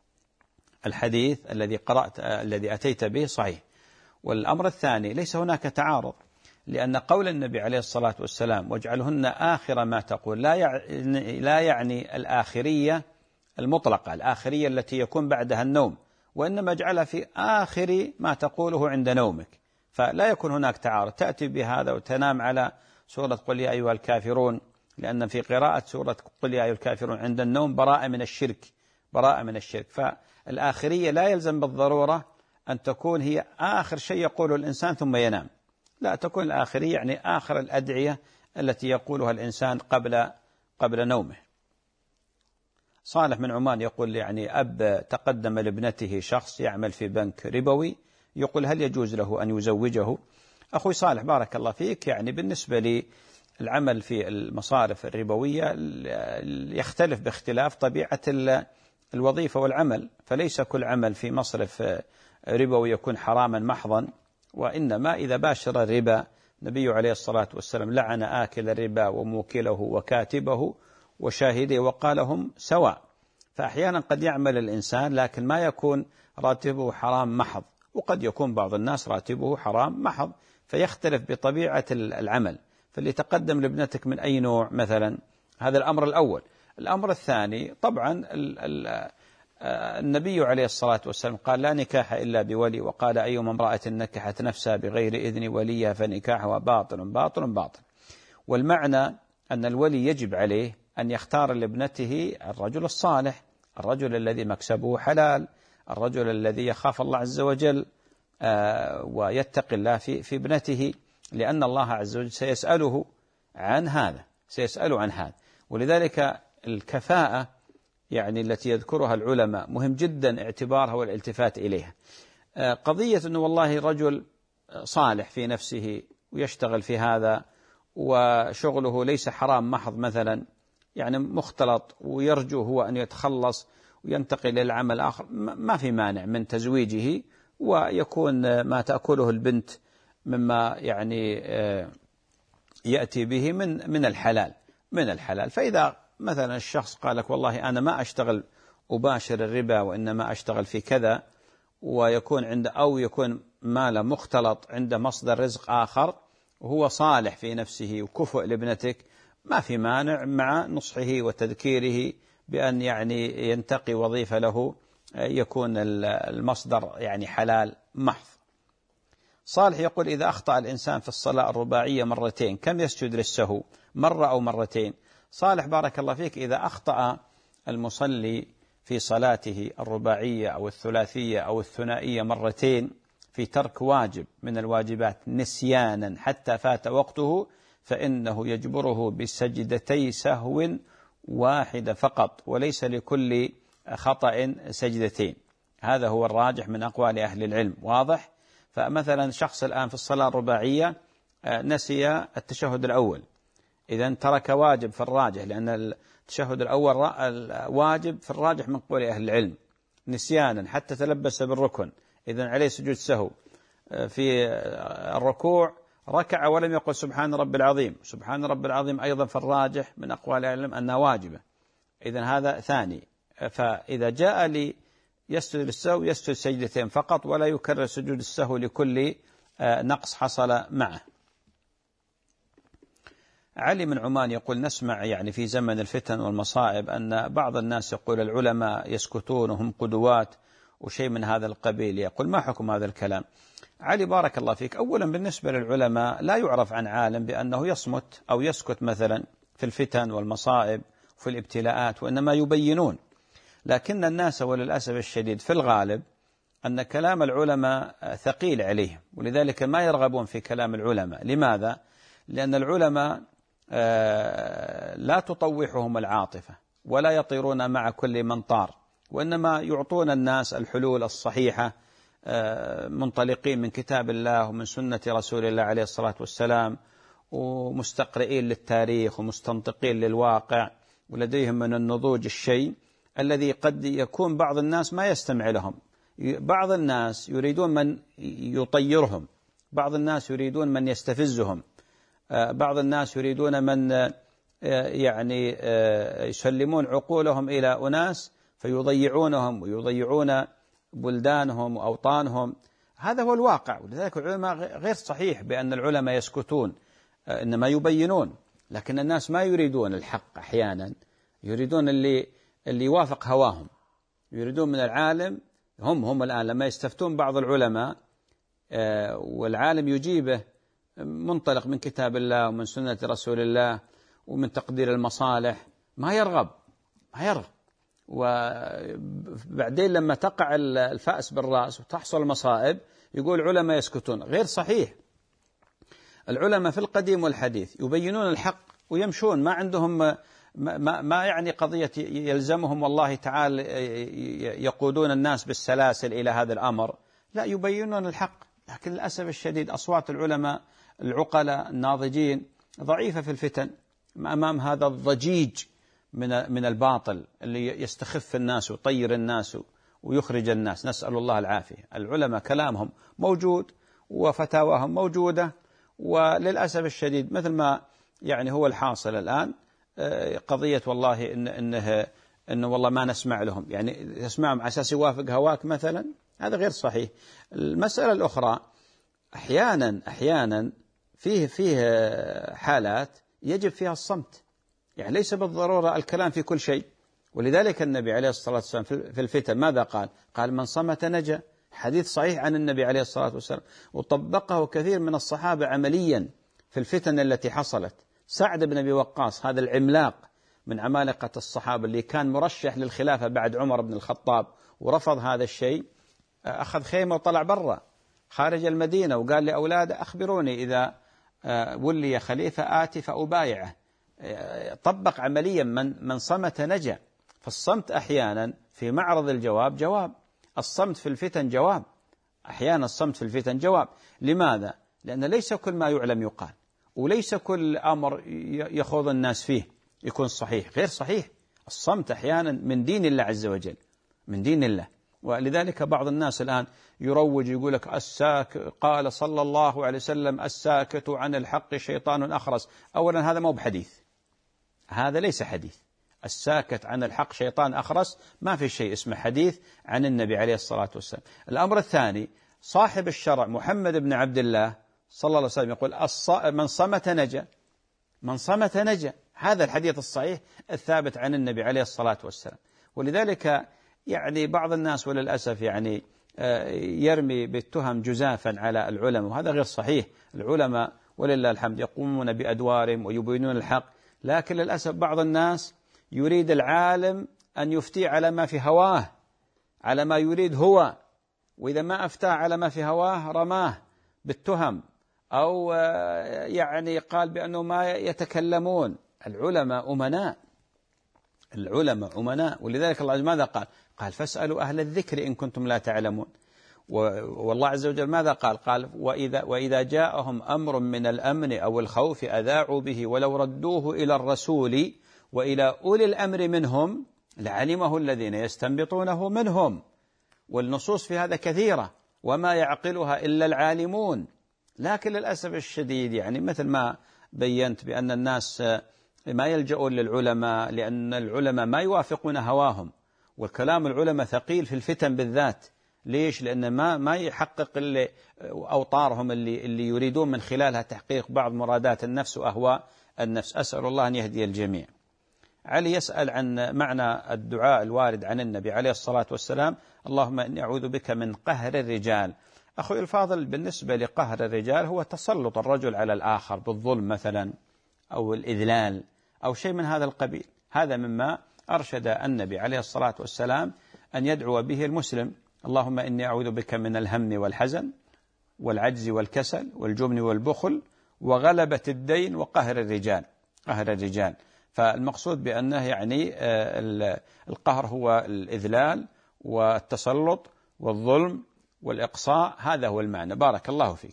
الحديث الذي قرأت الذي أتيت به صحيح. والأمر الثاني ليس هناك تعارض، لأن قول النبي عليه الصلاة والسلام واجعلهن آخر ما تقول لا يعني, لا يعني الآخرية المطلقة، الآخرية التي يكون بعدها النوم، وإنما اجعلها في آخر ما تقوله عند نومك، فلا يكون هناك تعارض. تأتي بهذا وتنام على سورة قل يا أيها الكافرون، لأن في قراءة سورة قل يا أيها الكافرون عند النوم براءة من الشرك، براءة من الشرك. فالآخرية لا يلزم بالضرورة أن تكون هي آخر شيء يقوله الإنسان ثم ينام، لا، تكون الآخرية يعني آخر الأدعية التي يقولها الإنسان قبل قبل نومه. صالح من عمان يقول يعني أب تقدم لابنته شخص يعمل في بنك ربوي، يقول هل يجوز له أن يزوجه؟ أخوي صالح بارك الله فيك، يعني بالنسبة للعمل في المصارف الربوية يختلف باختلاف طبيعة الوظيفة والعمل، فليس كل عمل في مصرف ربوي يكون حراما محضا، وإنما إذا باشر الربا النبي عليه الصلاة والسلام لعن آكل الربا وموكله وكاتبه وشاهده وقال هم سواء. فأحيانا قد يعمل الإنسان لكن ما يكون راتبه حرام محض، وقد يكون بعض الناس راتبه حرام محض، فيختلف بطبيعة العمل. فاللي تقدم لابنتك من أي نوع مثلا؟ هذا الأمر الأول. الأمر الثاني طبعا ال ال النبي عليه الصلاة والسلام قال لا نكاح إلا بولي، وقال أيما امرأة نكحت نفسها بغير إذن وليها فنكاحها باطل باطل باطل. والمعنى أن الولي يجب عليه أن يختار لابنته الرجل الصالح، الرجل الذي مكسبه حلال، الرجل الذي يخاف الله عز وجل ويتقي الله في في ابنته، لأن الله عز وجل سيسأله عن هذا، سيسأله عن هذا. ولذلك الكفاءة يعني التي يذكرها العلماء مهم جدا اعتبارها والالتفات إليها. قضية أنه والله رجل صالح في نفسه ويشتغل في هذا وشغله ليس حرام محض مثلا، يعني مختلط ويرجو هو أن يتخلص وينتقل إلى العمل آخر، ما في مانع من تزويجه، ويكون ما تأكله البنت مما يعني يأتي به من من الحلال من الحلال. فإذا مثلا الشخص قال لك والله أنا ما أشتغل أباشر الربا وإنما أشتغل في كذا، ويكون عنده أو يكون ماله مختلط عنده مصدر رزق آخر وهو صالح في نفسه وكفؤ لابنتك، ما في مانع مع نصحه وتذكيره بأن يعني ينتقي وظيفة له يكون المصدر يعني حلال محض. صالح يقول إذا أخطأ الإنسان في الصلاة الرباعية مرتين كم يسجد للسهو؟ مرة أو مرتين؟ صالح بارك الله فيك إذا أخطأ المصلي في صلاته الرباعية أو الثلاثية أو الثنائية مرتين في ترك واجب من الواجبات نسيانا حتى فات وقته، فإنه يجبره بسجدتي سهو واحدة فقط، وليس لكل خطأ سجدتين. هذا هو الراجح من أقوال أهل العلم. واضح؟ فمثلا شخص الآن في الصلاة الرباعية نسي التشهد الأول، إذن ترك واجب في الراجح، لأن التشهد الأول واجب في الراجح من قول أهل العلم نسيانا حتى تلبس بالركن، إذن عليه سجود سهو. في الركوع ركع ولم يقل سبحان رب العظيم، سبحان رب العظيم أيضا في الراجح من أقوال أهل العلم أنها واجبة، إذن هذا ثاني. فإذا جاء لي يسجد للسهو يسجد سجدتين فقط، ولا يكرر سجود السهو لكل نقص حصل معه. علي من عمان يقول نسمع يعني في زمن الفتن والمصائب أن بعض الناس يقول العلماء يسكتون وهم قدوات وشيء من هذا القبيل، يقول ما حكم هذا الكلام؟ علي بارك الله فيك، أولا بالنسبة للعلماء لا يعرف عن عالم بأنه يصمت أو يسكت مثلا في الفتن والمصائب وفي الابتلاءات، وإنما يبينون. لكن الناس وللأسف الشديد في الغالب أن كلام العلماء ثقيل عليهم، ولذلك ما يرغبون في كلام العلماء. لماذا؟ لأن العلماء لا تطوحهم العاطفة ولا يطيرون مع كل من طار، وإنما يعطون الناس الحلول الصحيحة منطلقين من كتاب الله ومن سنة رسول الله عليه الصلاة والسلام، ومستقرئين للتاريخ ومستنطقين للواقع، ولديهم من النضوج الشيء الذي قد يكون بعض الناس ما يستمع لهم. بعض الناس يريدون من يطيرهم، بعض الناس يريدون من يستفزهم، بعض الناس يريدون من يعني يسلمون عقولهم إلى أناس فيضيعونهم ويضيعون بلدانهم وأوطانهم. هذا هو الواقع. ولذلك العلماء غير صحيح بأن العلماء يسكتون، إنما يبينون. لكن الناس ما يريدون الحق، أحيانا يريدون اللي اللي يوافق هواهم، يريدون من العالم. هم هم الآن لما يستفتون بعض العلماء والعالم يجيبه منطلق من كتاب الله ومن سنة رسول الله ومن تقدير المصالح، ما يرغب ما يرغب وبعدين لما تقع الفأس بالرأس وتحصل المصائب يقول علماء يسكتون. غير صحيح. العلماء في القديم والحديث يبينون الحق ويمشون، ما عندهم ما, ما يعني قضية يلزمهم والله تعالى يقودون الناس بالسلاسل إلى هذا الأمر، لا، يبينون الحق. لكن للأسف الشديد أصوات العلماء العقلاء الناضجين ضعيفة في الفتن أمام هذا الضجيج من من الباطل اللي يستخف الناس ويطير الناس ويخرج الناس. نسأل الله العافية. العلماء كلامهم موجود وفتاواهم موجودة، وللأسف الشديد مثل ما يعني هو الحاصل الآن قضية والله إن إنه إنه والله ما نسمع لهم، يعني نسمعهم على أساس يوافق هواك مثلا، هذا غير صحيح. المسألة الأخرى أحيانا أحيانا فيه فيه حالات يجب فيها الصمت، يعني ليس بالضرورة الكلام في كل شيء. ولذلك النبي عليه الصلاة والسلام في الفتن ماذا قال؟ قال من صمت نجا. حديث صحيح عن النبي عليه الصلاة والسلام، وطبقه كثير من الصحابة عمليا في الفتن التي حصلت. سعد بن أبي وقاص هذا العملاق من عمالقة الصحابة اللي كان مرشح للخلافة بعد عمر بن الخطاب ورفض هذا الشيء، أخذ خيمة وطلع برا خارج المدينة وقال لأولاده أخبروني إذا ولي خليفة آتي فأبايعه. طبق عمليا من من صمت نجا. فالصمت أحيانا في معرض الجواب جواب، الصمت في الفتن جواب، أحيانا الصمت في الفتن جواب. لماذا؟ لأن ليس كل ما يعلم يقال، وليس كل أمر يخوض الناس فيه يكون صحيح. غير صحيح. الصمت أحيانا من دين الله عز وجل، من دين الله. ولذلك بعض الناس الآن يروج يقول لك الساك قال صلى الله عليه وسلم الساكت عن الحق شيطان أخرس. أولا هذا مو بحديث، هذا ليس حديث. الساكت عن الحق شيطان أخرس ما في شيء اسمه حديث عن النبي عليه الصلاة والسلام. الأمر الثاني، صاحب الشرع محمد بن عبد الله صلى الله عليه وسلم يقول من صمت نجا، من صمت نجا. هذا الحديث الصحيح الثابت عن النبي عليه الصلاة والسلام. ولذلك يعني بعض الناس وللأسف يعني يرمي بالتهم جزافا على العلماء، وهذا غير صحيح. العلماء ولله الحمد يقومون بأدوارهم ويبينون الحق، لكن للأسف بعض الناس يريد العالم أن يفتي على ما في هواه، على ما يريد هو، وإذا ما أفتاه على ما في هواه رماه بالتهم أو يعني قال بأنه ما يتكلمون. العلماء أمناء، العلماء أمناء. ولذلك الله ماذا قال؟ قال فاسألوا أهل الذكر إن كنتم لا تعلمون. والله عز وجل ماذا قال؟ قال وإذا, وإذا جاءهم أمر من الأمن أو الخوف أذاعوا به ولو ردوه إلى الرسول وإلى أولي الأمر منهم لعلمه الذين يستنبطونه منهم. والنصوص في هذا كثيرة وما يعقلها إلا العالمون. لكن للأسف الشديد يعني مثل ما بينت بأن الناس ما يلجؤون للعلماء لأن العلماء ما يوافقون هواهم، والكلام العلماء ثقيل في الفتن بالذات. ليش؟ لأن ما ما يحقق اللي أوطارهم اللي اللي يريدون من خلالها تحقيق بعض مرادات النفس وأهواء النفس. أسأل الله أن يهدي الجميع. علي يسأل عن معنى الدعاء الوارد عن النبي عليه الصلاة والسلام: اللهم إني أعوذ بك من قهر الرجال. أخوي الفاضل، بالنسبة لقهر الرجال هو تسلط الرجل على الآخر بالظلم مثلا أو الإذلال أو شيء من هذا القبيل. هذا مما أرشد النبي عليه الصلاة والسلام أن يدعو به المسلم: اللهم إني أعوذ بك من الهم والحزن والعجز والكسل والجبن والبخل وغلبة الدين وقهر الرجال. قهر الرجال فالمقصود بأنه يعني القهر هو الإذلال والتسلط والظلم والإقصاء، هذا هو المعنى. بارك الله فيك.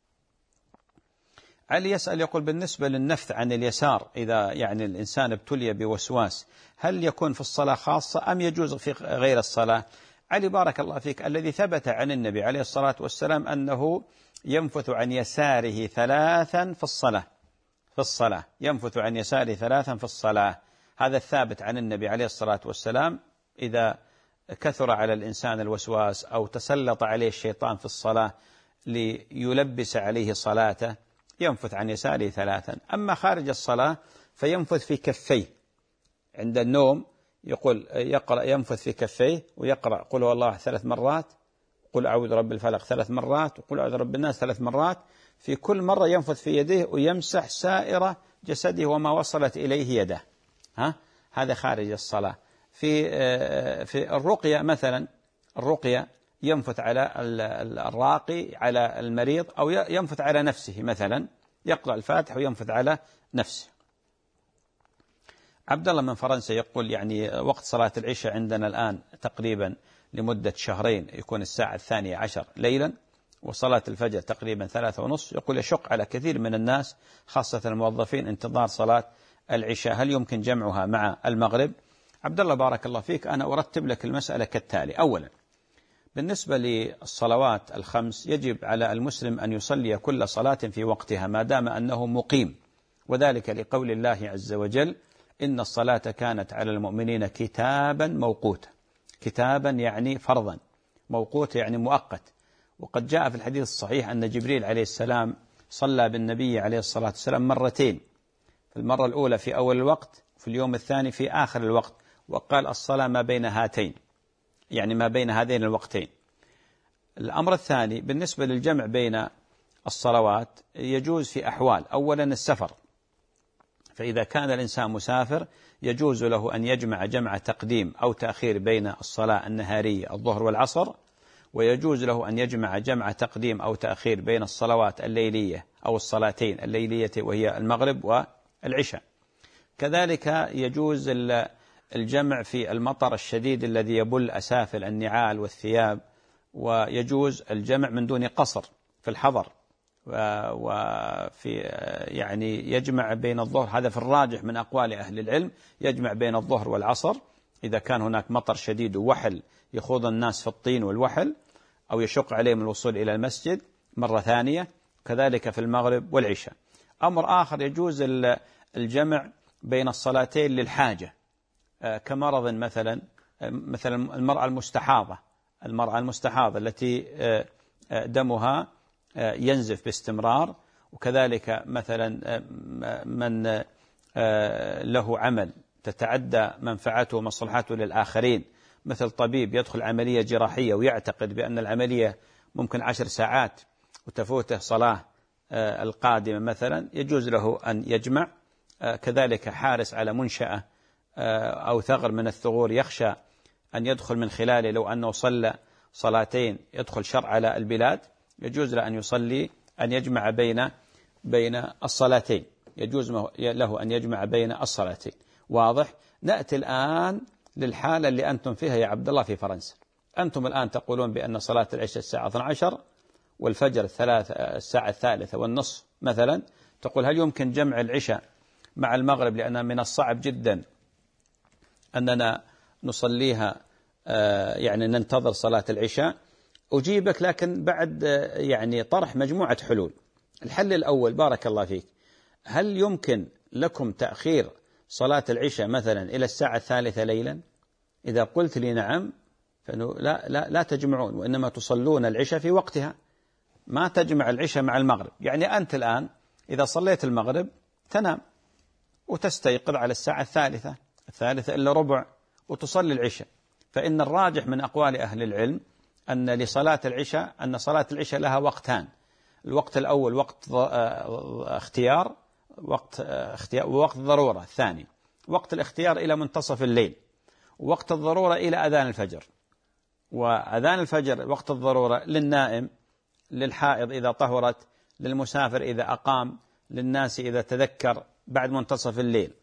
علي يسأل يقول بالنسبة للنفث عن اليسار إذا يعني الإنسان ابتلي بوسواس هل يكون في الصلاة خاصة أم يجوز في غير الصلاة؟ علي بارك الله فيك، الذي ثبت عن النبي عليه الصلاة والسلام أنه ينفث عن يساره ثلاثا في الصلاة، في الصلاة ينفث عن يساره ثلاثا في الصلاة، هذا الثابت عن النبي عليه الصلاة والسلام. إذا كثر على الإنسان الوسواس أو تسلط عليه الشيطان في الصلاة ليلبس عليه صلاته ينفث عن يساره ثلاثا. أما خارج الصلاة فينفث في كفيه عند النوم، يقول يقرأ ينفث في كفيه ويقرأ قل هو الله ثلاث مرات، قل أعوذ برب الفلق ثلاث مرات، وقل أعوذ برب الناس ثلاث مرات، في كل مرة ينفث في يديه ويمسح سائر جسده وما وصلت إليه يده. ها هذا خارج الصلاة. في في الرقية مثلا، الرقية ينفث على الراقي على المريض أو ينفث على نفسه، مثلا يقرأ الفاتح وينفث على نفسه. عبد الله من فرنسا يقول يعني وقت صلاة العشاء عندنا الآن تقريبا لمدة شهرين يكون الساعة الثانية عشر ليلا، وصلاة الفجر تقريبا ثلاثة ونصف. يقول يشق على كثير من الناس خاصة الموظفين انتظار صلاة العشاء، هل يمكن جمعها مع المغرب؟ عبد الله بارك الله فيك، أنا أرتب لك المسألة كالتالي. أولا بالنسبة للصلوات الخمس يجب على المسلم أن يصلي كل صلاة في وقتها ما دام أنه مقيم، وذلك لقول الله عز وجل إن الصلاة كانت على المؤمنين كتابا موقوتا. كتابا يعني فرضا، موقوت يعني مؤقت. وقد جاء في الحديث الصحيح أن جبريل عليه السلام صلى بالنبي عليه الصلاة والسلام مرتين، في المرة الأولى في أول الوقت، في اليوم الثاني في آخر الوقت، وقال الصلاة ما بين هاتين، يعني ما بين هذين الوقتين. الأمر الثاني بالنسبة للجمع بين الصلوات يجوز في أحوال. أولا السفر، فإذا كان الإنسان مسافر يجوز له أن يجمع جمع تقديم أو تأخير بين الصلاة النهارية الظهر والعصر، ويجوز له أن يجمع جمع تقديم أو تأخير بين الصلوات الليلية أو الصلاتين الليلية وهي المغرب والعشاء. كذلك يجوز الجمع في المطر الشديد الذي يبل أسافل النعال والثياب، ويجوز الجمع من دون قصر في الحضر، وفي يعني يجمع بين الظهر، هذا في الراجح من أقوال أهل العلم، يجمع بين الظهر والعصر إذا كان هناك مطر شديد ووحل يخوض الناس في الطين والوحل أو يشق عليهم الوصول إلى المسجد مرة ثانية، كذلك في المغرب والعشاء. أمر آخر يجوز الجمع بين الصلاتين للحاجة كمرض، مثلا مثلا المرأة المستحاضة، المرأة المستحاضة التي دمها ينزف باستمرار، وكذلك مثلا من له عمل تتعدى منفعته ومصلحته للآخرين، مثل طبيب يدخل عملية جراحية ويعتقد بأن العملية ممكن عشر ساعات وتفوته صلاة القادمة مثلا، يجوز له أن يجمع. كذلك حارس على منشأة أو ثغر من الثغور يخشى أن يدخل من خلاله، لو أنه صلى صلاتين يدخل شر على البلاد، يجوز له أن يصلي أن يجمع بين بين الصلاتين، يجوز له أن يجمع بين الصلاتين. واضح؟ نأتي الآن للحالة اللي أنتم فيها يا عبد الله في فرنسا. أنتم الآن تقولون بأن صلاة العشاء الساعة اثنتي عشرة والفجر الثلاثة الساعة الثالثة والنصف مثلا، تقول هل يمكن جمع العشاء مع المغرب؟ لأن من الصعب جدا أننا نصليها يعني ننتظر صلاة العشاء. أجيبك لكن بعد يعني طرح مجموعة حلول. الحل الأول بارك الله فيك، هل يمكن لكم تأخير صلاة العشاء مثلا إلى الساعة الثالثة ليلا؟ إذا قلت لي نعم فإنه لا, لا, لا تجمعون، وإنما تصلون العشاء في وقتها، ما تجمع العشاء مع المغرب. يعني أنت الآن إذا صليت المغرب تنام وتستيقظ على الساعة الثالثة الثالثة إلا ربع وتصلي العشاء. فإن الراجح من أقوال أهل العلم أن لصلاة العشاء أن صلاة العشاء لها وقتان، الوقت الأول وقت اختيار وقت اختيار ووقت ضرورة الثاني. وقت الاختيار إلى منتصف الليل، ووقت الضرورة إلى أذان الفجر. وأذان الفجر وقت الضرورة للنائم، للحائض إذا طهرت، للمسافر إذا أقام، للناس إذا تذكر بعد منتصف الليل،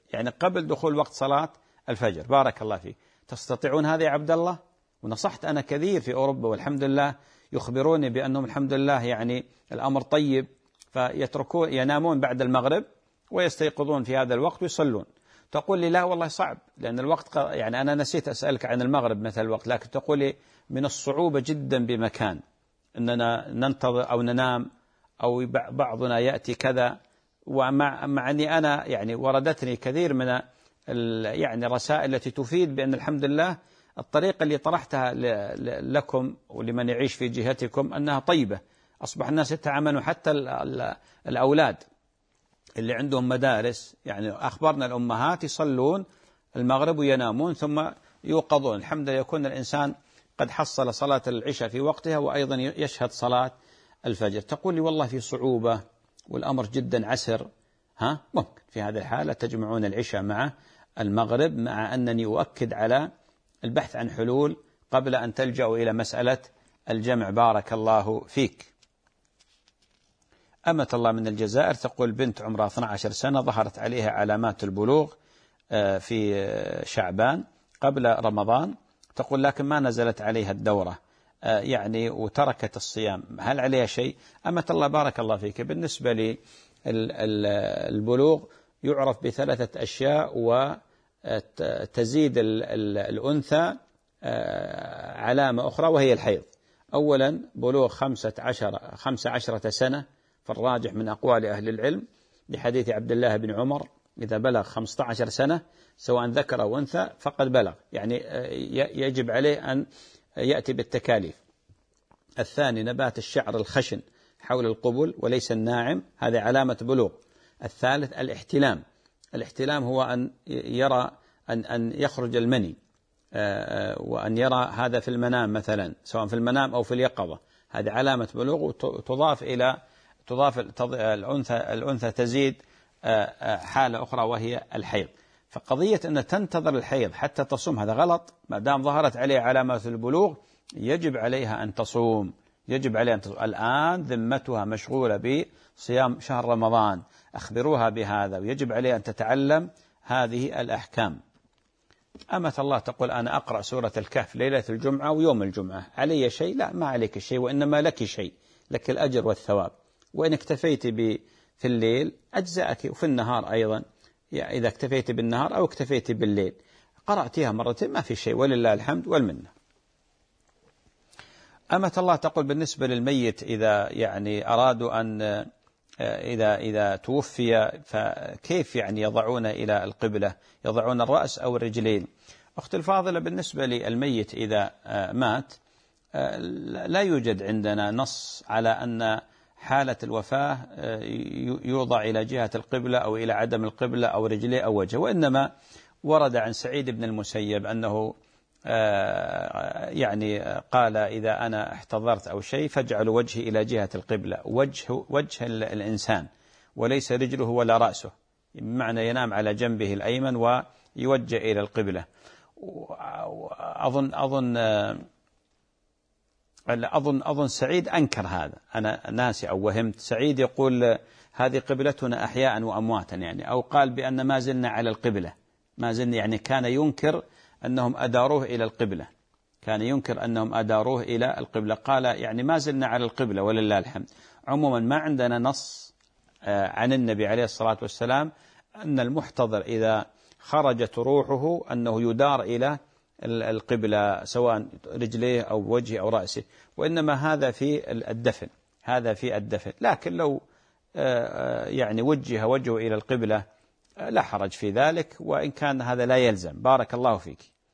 يعني قبل دخول وقت صلاة الفجر. بارك الله فيك. تستطيعون هذا يا عبد الله؟ ونصحت أنا كثير في أوروبا والحمد لله يخبروني بأنهم الحمد لله يعني الأمر طيب، فيتركون ينامون بعد المغرب ويستيقظون في هذا الوقت ويصلون. تقول لي لا والله صعب، لأن الوقت يعني أنا نسيت أسألك عن المغرب مثل الوقت، لكن تقول لي من الصعوبة جدا بمكان أننا ننتظر أو ننام أو بعضنا يأتي كذا. ومع مع أني أنا يعني وردتني كثير من يعني الرسائل التي تفيد بأن الحمد لله الطريقة اللي طرحتها لكم ولمن يعيش في جهتكم أنها طيبة. أصبح الناس يتعاملون حتى الأولاد اللي عندهم مدارس، يعني أخبرنا الأمهات يصلون المغرب وينامون ثم يوقظون. الحمد لله يكون الإنسان قد حصل صلاة العشاء في وقتها وأيضا يشهد صلاة الفجر. تقول لي والله في صعوبة والأمر جدا عسر. ها ممكن في هذه الحالة تجمعون العشاء مع المغرب، مع أنني أؤكد على البحث عن حلول قبل أن تلجأوا إلى مسألة الجمع. بارك الله فيك. أمة الله من الجزائر تقول بنت عمرها اثنتي عشرة سنة ظهرت عليها علامات البلوغ في شعبان قبل رمضان، تقول لكن ما نزلت عليها الدورة يعني وتركت الصيام، هل عليها شيء؟ أمة الله بارك الله فيك. بالنسبة للبلوغ يعرف بثلاثة أشياء، وتزيد الأنثى علامة أخرى وهي الحيض. أولا بلوغ خمسة عشر خمسة عشرة سنة، فالراجح من أقوال أهل العلم لحديث عبد الله بن عمر إذا بلغ خمسة عشر سنة سواء ذكر أو أنثى فقد بلغ، يعني يجب عليه أن يأتي بالتكاليف. الثاني نبات الشعر الخشن حول القبل وليس الناعم، هذا علامة بلوغ. الثالث الاحتلام. الاحتلام هو أن يرى أن أن يخرج المني، وأن يرى هذا في المنام مثلا، سواء في المنام أو في اليقظة، هذه علامة بلوغ. وتضاف إلى تضاف الأنثى الأنثى تزيد حالة أخرى وهي الحيض. فقضية أن تنتظر الحيض حتى تصوم هذا غلط. ما دام ظهرت عليها علامات البلوغ يجب عليها أن تصوم، يجب عليها أن تصوم. الآن ذمتها مشغولة بصيام شهر رمضان، أخبروها بهذا، ويجب عليها أن تتعلم هذه الأحكام. أمة الله تقول أنا أقرأ سورة الكهف ليلة الجمعة ويوم الجمعة، علي شيء؟ لا، ما عليك شيء، وإنما لك شيء، لك الأجر والثواب. وإن اكتفيت في الليل أجزأك، وفي النهار أيضا، يعني إذا اكتفيت بالنهار أو اكتفيت بالليل قرأتها مرتين ما في شيء، ولله الحمد والمنة. أمة الله تقول بالنسبة للميت إذا يعني أرادوا أن إذا إذا توفي فكيف يعني يضعون إلى القبلة، يضعون الرأس أو الرجلين؟ أختي الفاضلة بالنسبة للميت إذا مات لا يوجد عندنا نص على أن حالة الوفاة يوضع إلى جهة القبلة أو إلى عدم القبلة أو رجليه أو وجهه، وإنما ورد عن سعيد بن المسيب أنه يعني قال إذا أنا احتضرت أو شيء فاجعلوا وجهي إلى جهة القبلة، وجه وجه الإنسان وليس رجله ولا رأسه، بمعنى ينام على جنبه الأيمن ويوجه إلى القبلة. أظن أظن أظن أظن سعيد أنكر هذا، أنا ناسي أو وهمت. سعيد يقول هذه قبلتنا أحياء وأمواتا، يعني أو قال بأن ما زلنا على القبلة، ما زلنا، يعني كان ينكر أنهم أداروه إلى القبلة، كان ينكر أنهم أداروه إلى القبلة، قال يعني ما زلنا على القبلة ولله الحمد. عموما ما عندنا نص عن النبي عليه الصلاة والسلام أن المحتضر إذا خرجت روحه أنه يدار إلى القبلة سواء رجليه أو وجهه أو رأسه، وإنما هذا في الدفن، هذا في الدفن. لكن لو يعني وجه وجهه إلى القبلة لا حرج في ذلك، وإن كان هذا لا يلزم. بارك الله فيك.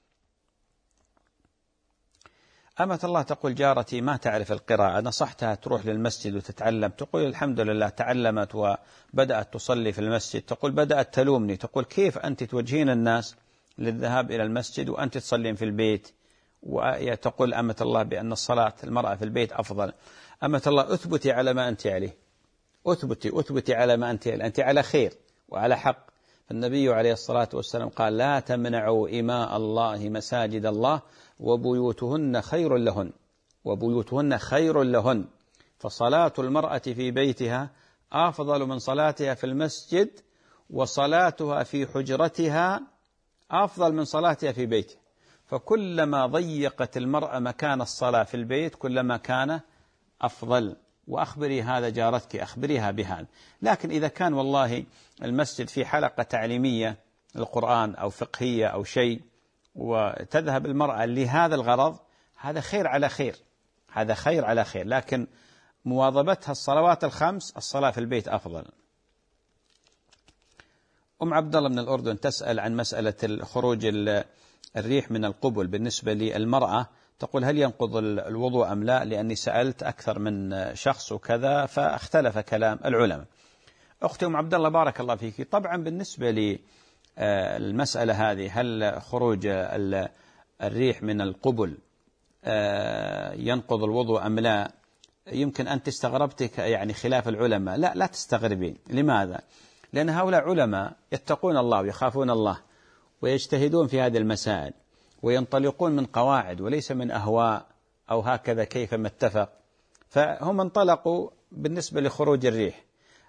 أمة الله تقول جارتي ما تعرف القراءة، نصحتها تروح للمسجد وتتعلم، تقول الحمد لله تعلمت وبدأت تصلي في المسجد. تقول بدأت تلومني، تقول كيف أنت توجهين الناس للذهاب إلى المسجد وأنت تصلين في البيت؟ وتقول أمة الله بأن الصلاة المرأة في البيت أفضل. أمة الله أثبتي على ما أنت عليه، أثبتي أثبتي على ما أنت عليه، أنت على خير وعلى حق. فالنبي عليه الصلاة والسلام قال لا تمنعوا إماء الله مساجد الله وبيوتهن خير لهن، وبيوتهن خير لهن، فصلاة المرأة في بيتها أفضل من صلاتها في المسجد، وصلاتها في حجرتها أفضل من صلاتها في بيتها، فكلما ضيقت المرأة مكان الصلاة في البيت كلما كان أفضل. وأخبري هذا جارتك، أخبريها بهذا. لكن إذا كان والله المسجد في حلقة تعليمية للقرآن أو فقهية أو شيء وتذهب المرأة لهذا الغرض، هذا خير على خير، هذا خير على خير. لكن مواظبتها الصلوات الخمس، الصلاة في البيت أفضل. أم عبد الله من الأردن تسأل عن مسألة خروج الريح من القبل بالنسبة للمرأة، تقول هل ينقض الوضوء أم لا؟ لأني سألت أكثر من شخص وكذا فاختلف كلام العلماء. أختي أم عبد الله بارك الله فيك، طبعا بالنسبة للمسألة هذه هل خروج الريح من القبل ينقض الوضوء أم لا، يمكن أن تستغربتك يعني خلاف العلماء. لا لا تستغربين. لماذا؟ لأن هؤلاء علماء يتقون الله ويخافون الله ويجتهدون في هذه المسائل وينطلقون من قواعد وليس من أهواء أو هكذا كيفما اتفق. فهم انطلقوا بالنسبة لخروج الريح.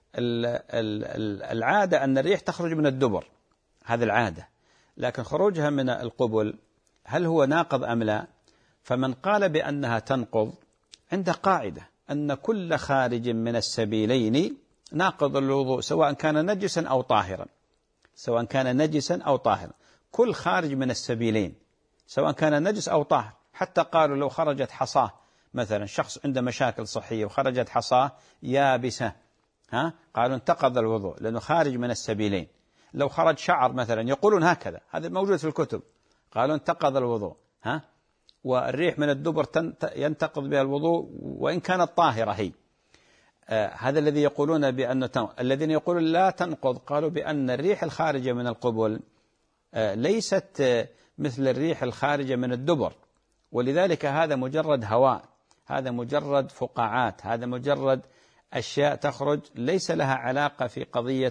العادة أن الريح تخرج من الدبر، هذا العادة، لكن خروجها من القبل هل هو ناقض أم لا؟ فمن قال بأنها تنقض عند قاعدة أن كل خارج من السبيلين ناقض الوضوء سواء كان نجسا أو طاهرا، سواء كان نجسا أو طاهرا، كل خارج من السبيلين سواء كان نجس أو طاهر. حتى قالوا لو خرجت حصاه، مثلا شخص عنده مشاكل صحية وخرجت حصاه يابسة، ها قالوا انتقض الوضوء لأنه خارج من السبيلين. لو خرج شعر مثلا يقولون هكذا، هذا موجود في الكتب، قالوا انتقض الوضوء. ها والريح من الدبر ينتقض بها الوضوء وإن كانت طاهرة هي. آه هذا الذي يقولون بأنه تنقض. الذين يقولون لا تنقض قالوا بأن الريح الخارجة من القبل آه ليست آه مثل الريح الخارجة من الدبر، ولذلك هذا مجرد هواء، هذا مجرد فقاعات، هذا مجرد أشياء تخرج ليس لها علاقة في قضية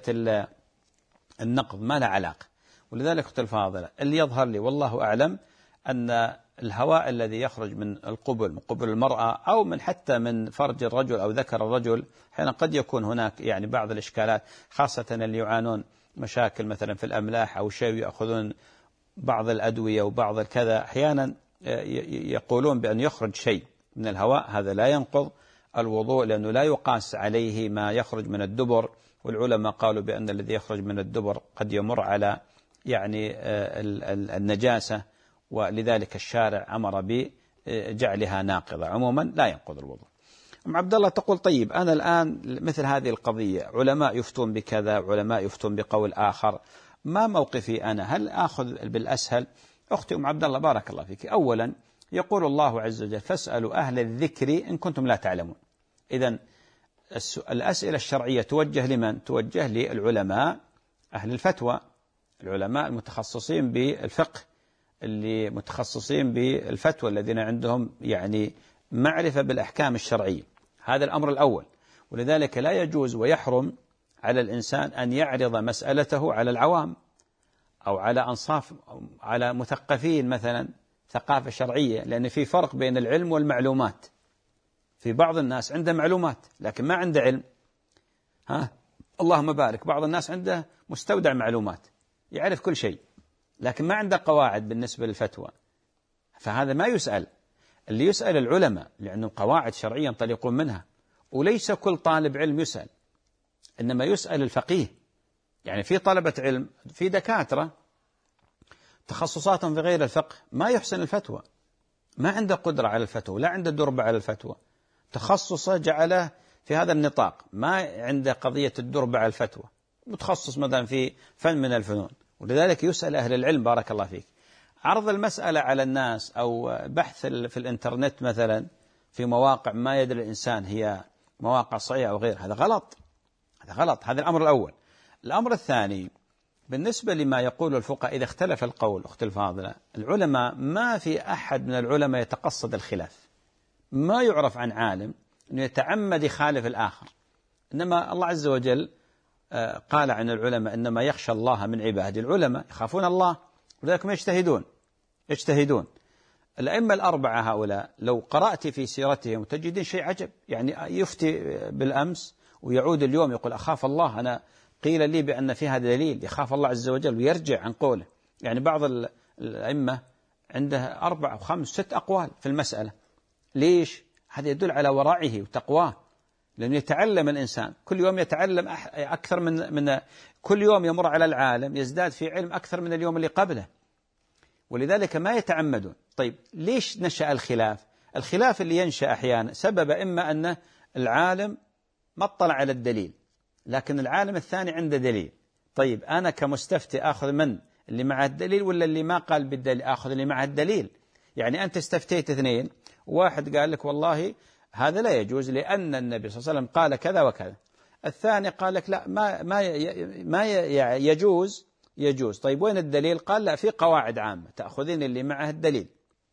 النقض، ما لها علاقة. ولذلك أختي الفاضلة اللي يظهر لي والله أعلم أن الهواء الذي يخرج من القبل، من قبل المرأة أو من حتى من فرج الرجل أو ذكر الرجل، حين قد يكون هناك يعني بعض الإشكالات، خاصة اللي يعانون مشاكل مثلا في الأملاح أو شيء يأخذون بعض الأدوية وبعض الكذا، أحيانا يقولون بأن يخرج شيء من الهواء، هذا لا ينقض الوضوء لأنه لا يقاس عليه ما يخرج من الدبر. والعلماء قالوا بأن الذي يخرج من الدبر قد يمر على يعني النجاسة، ولذلك الشارع أمر بجعلها ناقضة. عموما لا ينقض الوضوء. أم عبد الله تقول طيب أنا الآن مثل هذه القضية علماء يفتون بكذا، علماء يفتون بقول آخر، ما موقفي أنا؟ هل آخذ بالأسهل؟ أختي أم عبد الله بارك الله فيك، أولا يقول الله عز وجل فاسألوا أهل الذكر إن كنتم لا تعلمون. إذن الأسئلة الشرعية توجه لمن؟ توجه للعلماء أهل الفتوى، العلماء المتخصصين بالفقه، اللي متخصصين بالفتوى، الذين عندهم يعني معرفة بالأحكام الشرعية. هذا الأمر الأول. ولذلك لا يجوز ويحرم على الإنسان أن يعرض مسألته على العوام أو على أنصاف على مثقفين مثلا ثقافة شرعية، لأن في فرق بين العلم والمعلومات. في بعض الناس عنده معلومات لكن ما عنده علم. ها اللهم بارك، بعض الناس عنده مستودع معلومات يعرف كل شيء لكن ما عنده قواعد بالنسبة للفتوى، فهذا ما يسأل. اللي يسأل العلماء لأنه قواعد شرعية ينطلقون منها، وليس كل طالب علم يسأل، إنما يسأل الفقيه. يعني في طلبة علم، في دكاترة تخصصاتهم في غير الفقه ما يحسن الفتوى، ما عنده قدرة على الفتوى، لا عنده دربة على الفتوى، تخصصه جعله في هذا النطاق، ما عنده قضية الدربة على الفتوى، متخصص مثلا في فن من الفنون. ولذلك يسأل أهل العلم بارك الله فيك. عرض المسألة على الناس أو بحث في الإنترنت مثلا في مواقع ما يدري الإنسان هي مواقع صحيحة أو غير، هذا غلط، هذا غلط. هذا الأمر الأول. الأمر الثاني بالنسبة لما يقول الفقهاء، إذا اختلف القول أختي الفاضلة، العلماء ما في أحد من العلماء يتقصد الخلاف، ما يعرف عن عالم أنه يتعمد يخالف الآخر، إنما الله عز وجل قال عن العلماء إنما يخشى الله من عباده العلماء، يخافون الله، ولذلك ما يجتهدون يجتهدون الأئمة الأربعة هؤلاء لو قرأت في سيرتهم تجدين شيء عجب. يعني يفتي بالأمس ويعود اليوم يقول أخاف الله، أنا قيل لي بأن فيها دليل يخاف الله عز وجل ويرجع عن قوله. يعني بعض الأئمة عنده أربع أو خمس ست أقوال في المسألة. ليش؟ هذا يدل على ورعه وتقواه، لأنه يتعلم الإنسان كل يوم، يتعلم أكثر من من كل يوم يمر على العالم يزداد في علم أكثر من اليوم اللي قبله، ولذلك ما يتعمدون. طيب ليش نشأ الخلاف؟ الخلاف اللي ينشأ أحيانا سبب إما أن العالم ما اطلع على الدليل، لكن العالم الثاني عنده دليل. طيب أنا كمستفتي أخذ من اللي معه الدليل ولا اللي ما قال بالدليل؟ أخذ اللي معه الدليل. يعني أنت استفتيت اثنين، واحد قال لك والله هذا لا يجوز لأن النبي صلى الله عليه وسلم قال كذا وكذا، الثاني قال لك لا ما ما ما يجوز يجوز. طيب وين الدليل؟ قال لا في قواعد عامة تأخذين اللي معه الدليل.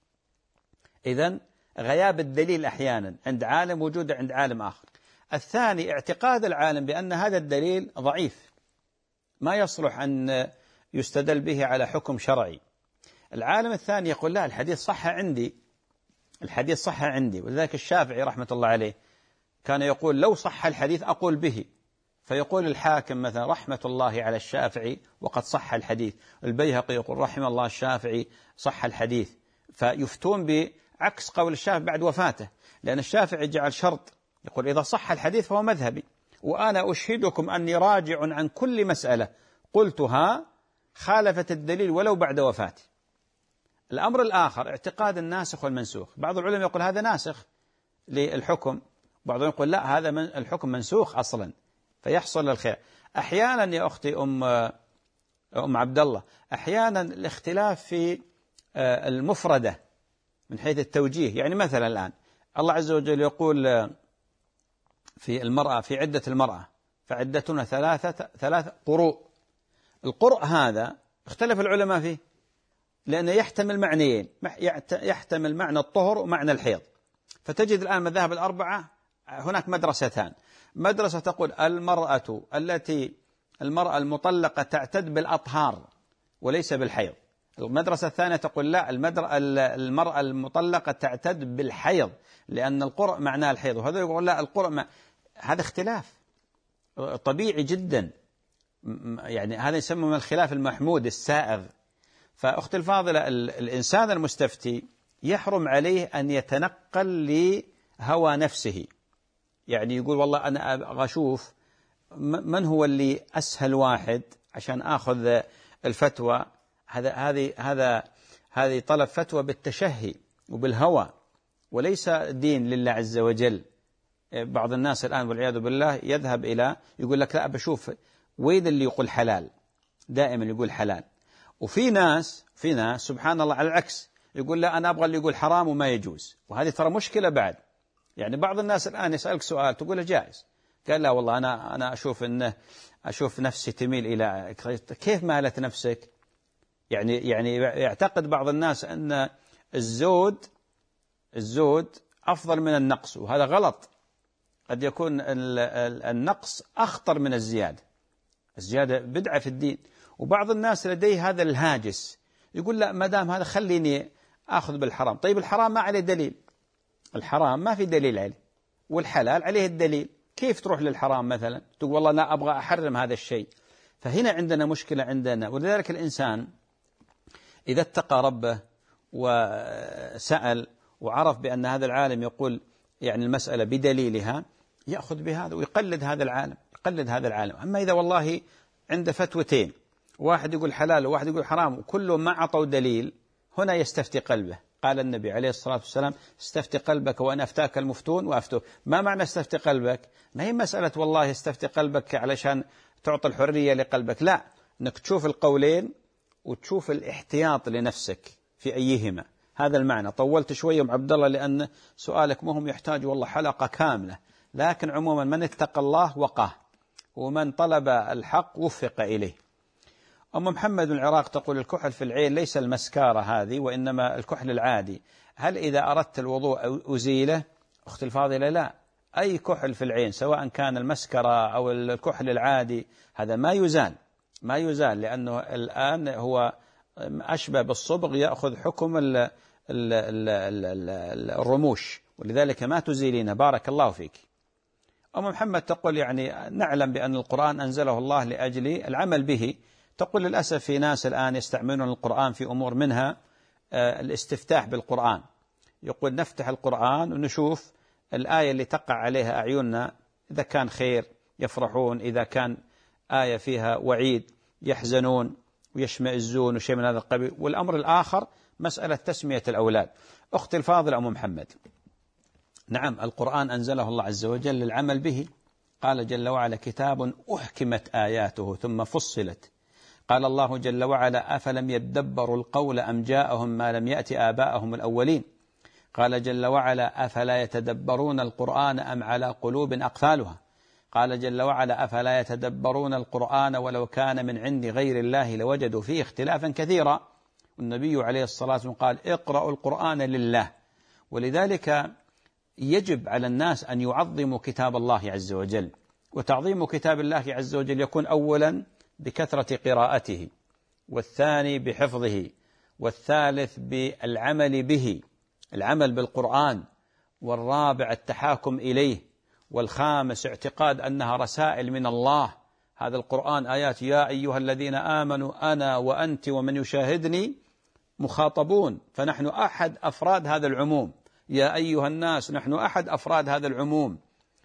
إذن غياب الدليل أحيانا عند عالم وجوده عند عالم آخر. الثاني اعتقاد العالم بأن هذا الدليل ضعيف ما يصلح أن يستدل به على حكم شرعي. العالم الثاني يقول لا الحديث صح عندي، الحديث صح عندي. ولذلك الشافعي رحمة الله عليه كان يقول لو صح الحديث أقول به، فيقول الحاكم مثلا رحمة الله على الشافعي وقد صح الحديث، البيهقي يقول رحم الله الشافعي صح الحديث، فيفتون بعكس قول الشافعي بعد وفاته، لأن الشافعي جعل شرط يقول إذا صح الحديث فهو مذهبي، وأنا أشهدكم أني راجع عن كل مسألة قلتها خالفت الدليل ولو بعد وفاتي. الأمر الآخر اعتقاد الناسخ والمنسوخ. بعض العلماء يقول هذا ناسخ للحكم، بعضهم يقول لا هذا من الحكم منسوخ أصلا، فيحصل الخير. أحيانا يا أختي أم أم عبد الله أحيانا الاختلاف في المفردة من حيث التوجيه. يعني مثلا الآن الله عز وجل يقول في المرأة في عدة المرأة فعدتنا ثلاثة ثلاث قروء. القرء هذا اختلف العلماء فيه لأنه يحتمل معنيين، يحتمل معنى الطهر ومعنى الحيض. فتجد الآن مذاهب الأربعة هناك مدرستان، مدرسة تقول المرأة التي المرأة المطلقة تعتد بالأطهار وليس بالحيض. المدرسة الثانية تقول لا المرأة المطلقة تعتد بالحيض لأن القرء معناه الحيض، وهذا يقول لا القرء ما... هذا اختلاف طبيعي جدا، يعني هذا يسمى من الخلاف المحمود السائغ. فأختي الفاضلة الإنسان المستفتي يحرم عليه أن يتنقل لهوى نفسه، يعني يقول والله أنا أبغى أشوف من هو اللي أسهل واحد عشان أخذ الفتوى. هذا هذه هذا هذه طلب فتوى بالتشهي وبالهوى وليس دين لله عز وجل. بعض الناس الآن والعياذ بالله يذهب إلى يقول لك لا بشوف وين اللي يقول حلال، دائما يقول حلال. وفي ناس في ناس سبحان الله على العكس يقول لا أنا أبغى اللي يقول حرام وما يجوز، وهذه ترى مشكلة بعد. يعني بعض الناس الآن يسألك سؤال تقول له جائز، قال لا والله أنا أنا أشوف إنه أشوف نفسي تميل إلى. كيف مالت نفسك؟ يعني يعني يعتقد بعض الناس أن الزود الزود أفضل من النقص، وهذا غلط. قد يكون النقص أخطر من الزيادة، الزيادة بدعة في الدين. وبعض الناس لديه هذا الهاجس يقول لا ما دام هذا خليني أخذ بالحرام. طيب الحرام ما عليه دليل، الحرام ما في دليل عليه، والحلال عليه الدليل. كيف تروح للحرام مثلا تقول والله أنا أبغى أحرم هذا الشيء؟ فهنا عندنا مشكلة عندنا. ولذلك الإنسان إذا اتقى ربه وسأل وعرف بأن هذا العالم يقول يعني المسألة بدليلها يأخذ بهذا ويقلد هذا العالم، يقلد هذا العالم. أما إذا والله عنده فتوتين، واحد يقول حلال وواحد يقول حرام وكلهم ما عطوا دليل، هنا يستفتي قلبه. قال النبي عليه الصلاة والسلام استفتي قلبك وأن أفتاك المفتون وأفتوه. ما معنى استفتي قلبك؟ ما هي مسألة والله استفتي قلبك علشان تعطي الحرية لقلبك، لا، أنك تشوف القولين وتشوف الاحتياط لنفسك في أيهما. هذا المعنى. طولت شوية أم عبد الله لأن سؤالك مهم يحتاج والله حلقة كاملة، لكن عموما من اتقى الله وقاه، ومن طلب الحق وفق إليه. أم محمد من العراق تقول الكحل في العين ليس المسكارة هذه وإنما الكحل العادي، هل إذا أردت الوضوء أزيله؟ أختي الفاضلة لا، أي كحل في العين سواء كان المسكرة أو الكحل العادي هذا ما يزال ما يزال لأنه الآن هو أشبه بالصبغ يأخذ حكم ال ال ال ال الرموش، ولذلك ما تزيلين. بارك الله فيك. أم محمد تقول يعني نعلم بأن القرآن أنزله الله لأجل العمل به. تقول للأسف في ناس الآن يستعملون القرآن في أمور منها الاستفتاح بالقرآن. يقول نفتح القرآن ونشوف الآية اللي تقع عليها أعيننا، إذا كان خير يفرحون، إذا كان آية فيها وعيد يحزنون ويشمئزون وشيء من هذا القبيل. والأمر الآخر مسألة تسمية الأولاد. أختي الفاضلة أم محمد، نعم القرآن أنزله الله عز وجل للعمل به. قال جل وعلا كتاب أحكمت آياته ثم فصلت. قال الله جل وعلا أفلم يدبروا القول أم جاءهم ما لم يأت آباءهم الأولين. قال جل وعلا أفلا يتدبرون القرآن أم على قلوب أقفالها. قال جل وعلا أفلا يتدبرون القرآن ولو كان من عند غير الله لوجدوا فيه اختلافا كثيرا. والنبي عليه الصلاة والسلام قال اقرأوا القرآن لله. ولذلك يجب على الناس أن يعظموا كتاب الله عز وجل. وتعظيم كتاب الله عز وجل يكون أولا بكثرة قراءته، والثاني بحفظه، والثالث بالعمل به، العمل بالقرآن، والرابع التحاكم إليه، والخامس اعتقاد أنها رسائل من الله. هذا القرآن آيات يا أيها الذين آمنوا أنا وأنت ومن يشاهدني مخاطبون، فنحن أحد أفراد هذا العموم. يا أيها الناس نحن أحد أفراد هذا العموم.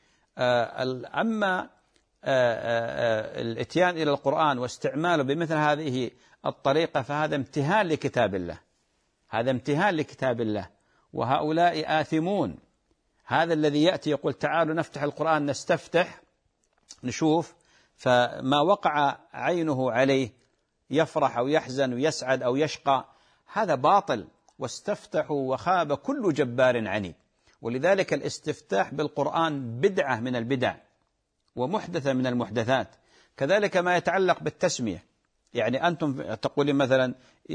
أما الاتيان إلى القرآن واستعماله بمثل هذه الطريقة فهذا امتهان لكتاب الله، هذا امتهان لكتاب الله، وهؤلاء آثمون. هذا الذي يأتي يقول تعالوا نفتح القرآن نستفتح نشوف، فما وقع عينه عليه يفرح أو يحزن ويسعد أو يشقى، هذا باطل. واستفتحوا وخاب كل جبار عنيد. ولذلك الاستفتاح بالقرآن بدعة من البدع ومحدثة من المحدثات. كذلك ما يتعلق بالتسمية، يعني أنتم تقولون مثلا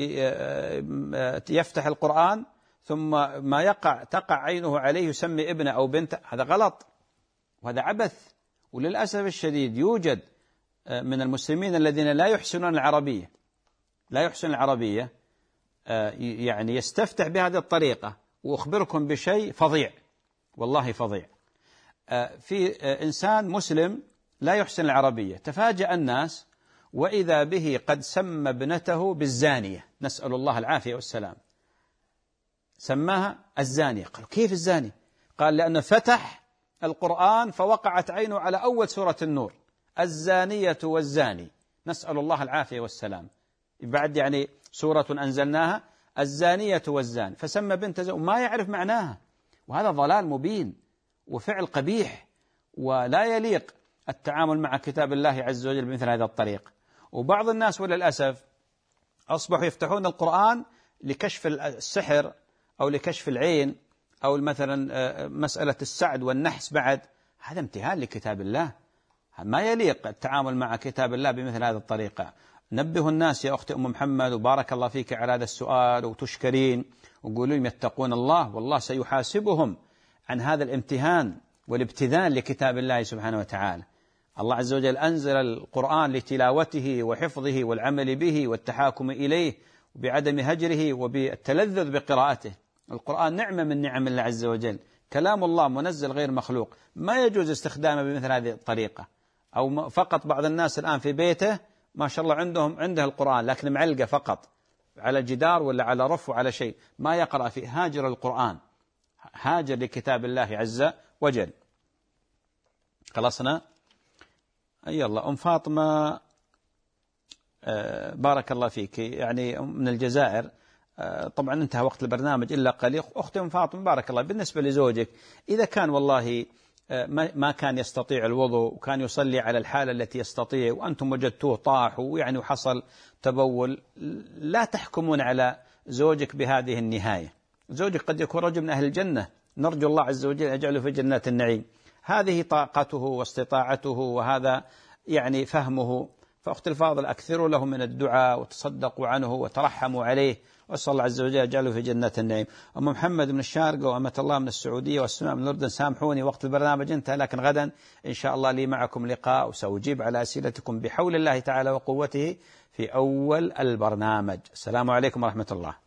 يفتح القرآن ثم ما يقع تقع عينه عليه يسمي ابنه أو بنته، هذا غلط وهذا عبث. وللأسف الشديد يوجد من المسلمين الذين لا يحسنون العربية لا يحسن العربية يعني يستفتح بهذه الطريقة. وأخبركم بشيء فظيع، والله فظيع. في إنسان مسلم لا يحسن العربية، تفاجأ الناس وإذا به قد سمى ابنته بالزانية، نسأل الله العافية والسلام، سماها الزانية. قالوا كيف الزاني؟ قال لأنه فتح القرآن فوقعت عينه على أول سورة النور، الزانية والزاني، نسأل الله العافية والسلام. بعد يعني سورة أنزلناها الزانية والزاني، فسمى بنته وما يعرف معناها، وهذا ضلال مبين وفعل قبيح، ولا يليق التعامل مع كتاب الله عز وجل بمثل هذا الطريق. وبعض الناس وللأسف أصبحوا يفتحون القرآن لكشف السحر أو لكشف العين أو مثلا مسألة السعد والنحس بعد. هذا امتهان لكتاب الله، ما يليق التعامل مع كتاب الله بمثل هذه الطريقة. نبه الناس يا أختي أم محمد، وبارك الله فيك على هذا السؤال وتشكرين، وقولوا لهم يتقون الله، والله سيحاسبهم عن هذا الامتهان والابتذال لكتاب الله سبحانه وتعالى. الله عز وجل أنزل القرآن لتلاوته وحفظه والعمل به والتحاكم إليه وبعدم هجره وبالتلذذ بقراءته. القرآن نعمة من نعم الله عز وجل، كلام الله منزل غير مخلوق، ما يجوز استخدامه بمثل هذه الطريقة. أو فقط بعض الناس الآن في بيته ما شاء الله عندهم عنده القرآن لكن معلقة فقط على جدار ولا على رف وعلى شيء ما يقرأ فيه. هاجر القرآن، هاجر لكتاب الله عز وجل. خلصنا؟ أي الله. أم فاطمة آه بارك الله فيك، يعني من الجزائر. آه طبعا انتهى وقت البرنامج إلا قليل. أختي أم فاطمة بارك الله، بالنسبة لزوجك إذا كان والله ما كان يستطيع الوضوء وكان يصلي على الحالة التي يستطيع وأنتم وجدتوه طاح ويعني وحصل تبول، لا تحكمون على زوجك بهذه النهاية. زوجك قد يكون رجل من أهل الجنة، نرجو الله عز وجل يجعله في جنات النعيم. هذه طاقته واستطاعته وهذا يعني فهمه. فأخت الفاضل أكثروا له من الدعاء وتصدقوا عنه وترحموا عليه، وأسأل الله عز وجل يجعله في جنات النعيم. أم محمد من الشارقة وأمة الله من السعودية والسماء من الأردن، سامحوني وقت البرنامج انتهى، لكن غدا إن شاء الله لي معكم لقاء وسأجيب على أسئلتكم بحول الله تعالى وقوته في أول البرنامج. السلام عليكم ورحمة الله.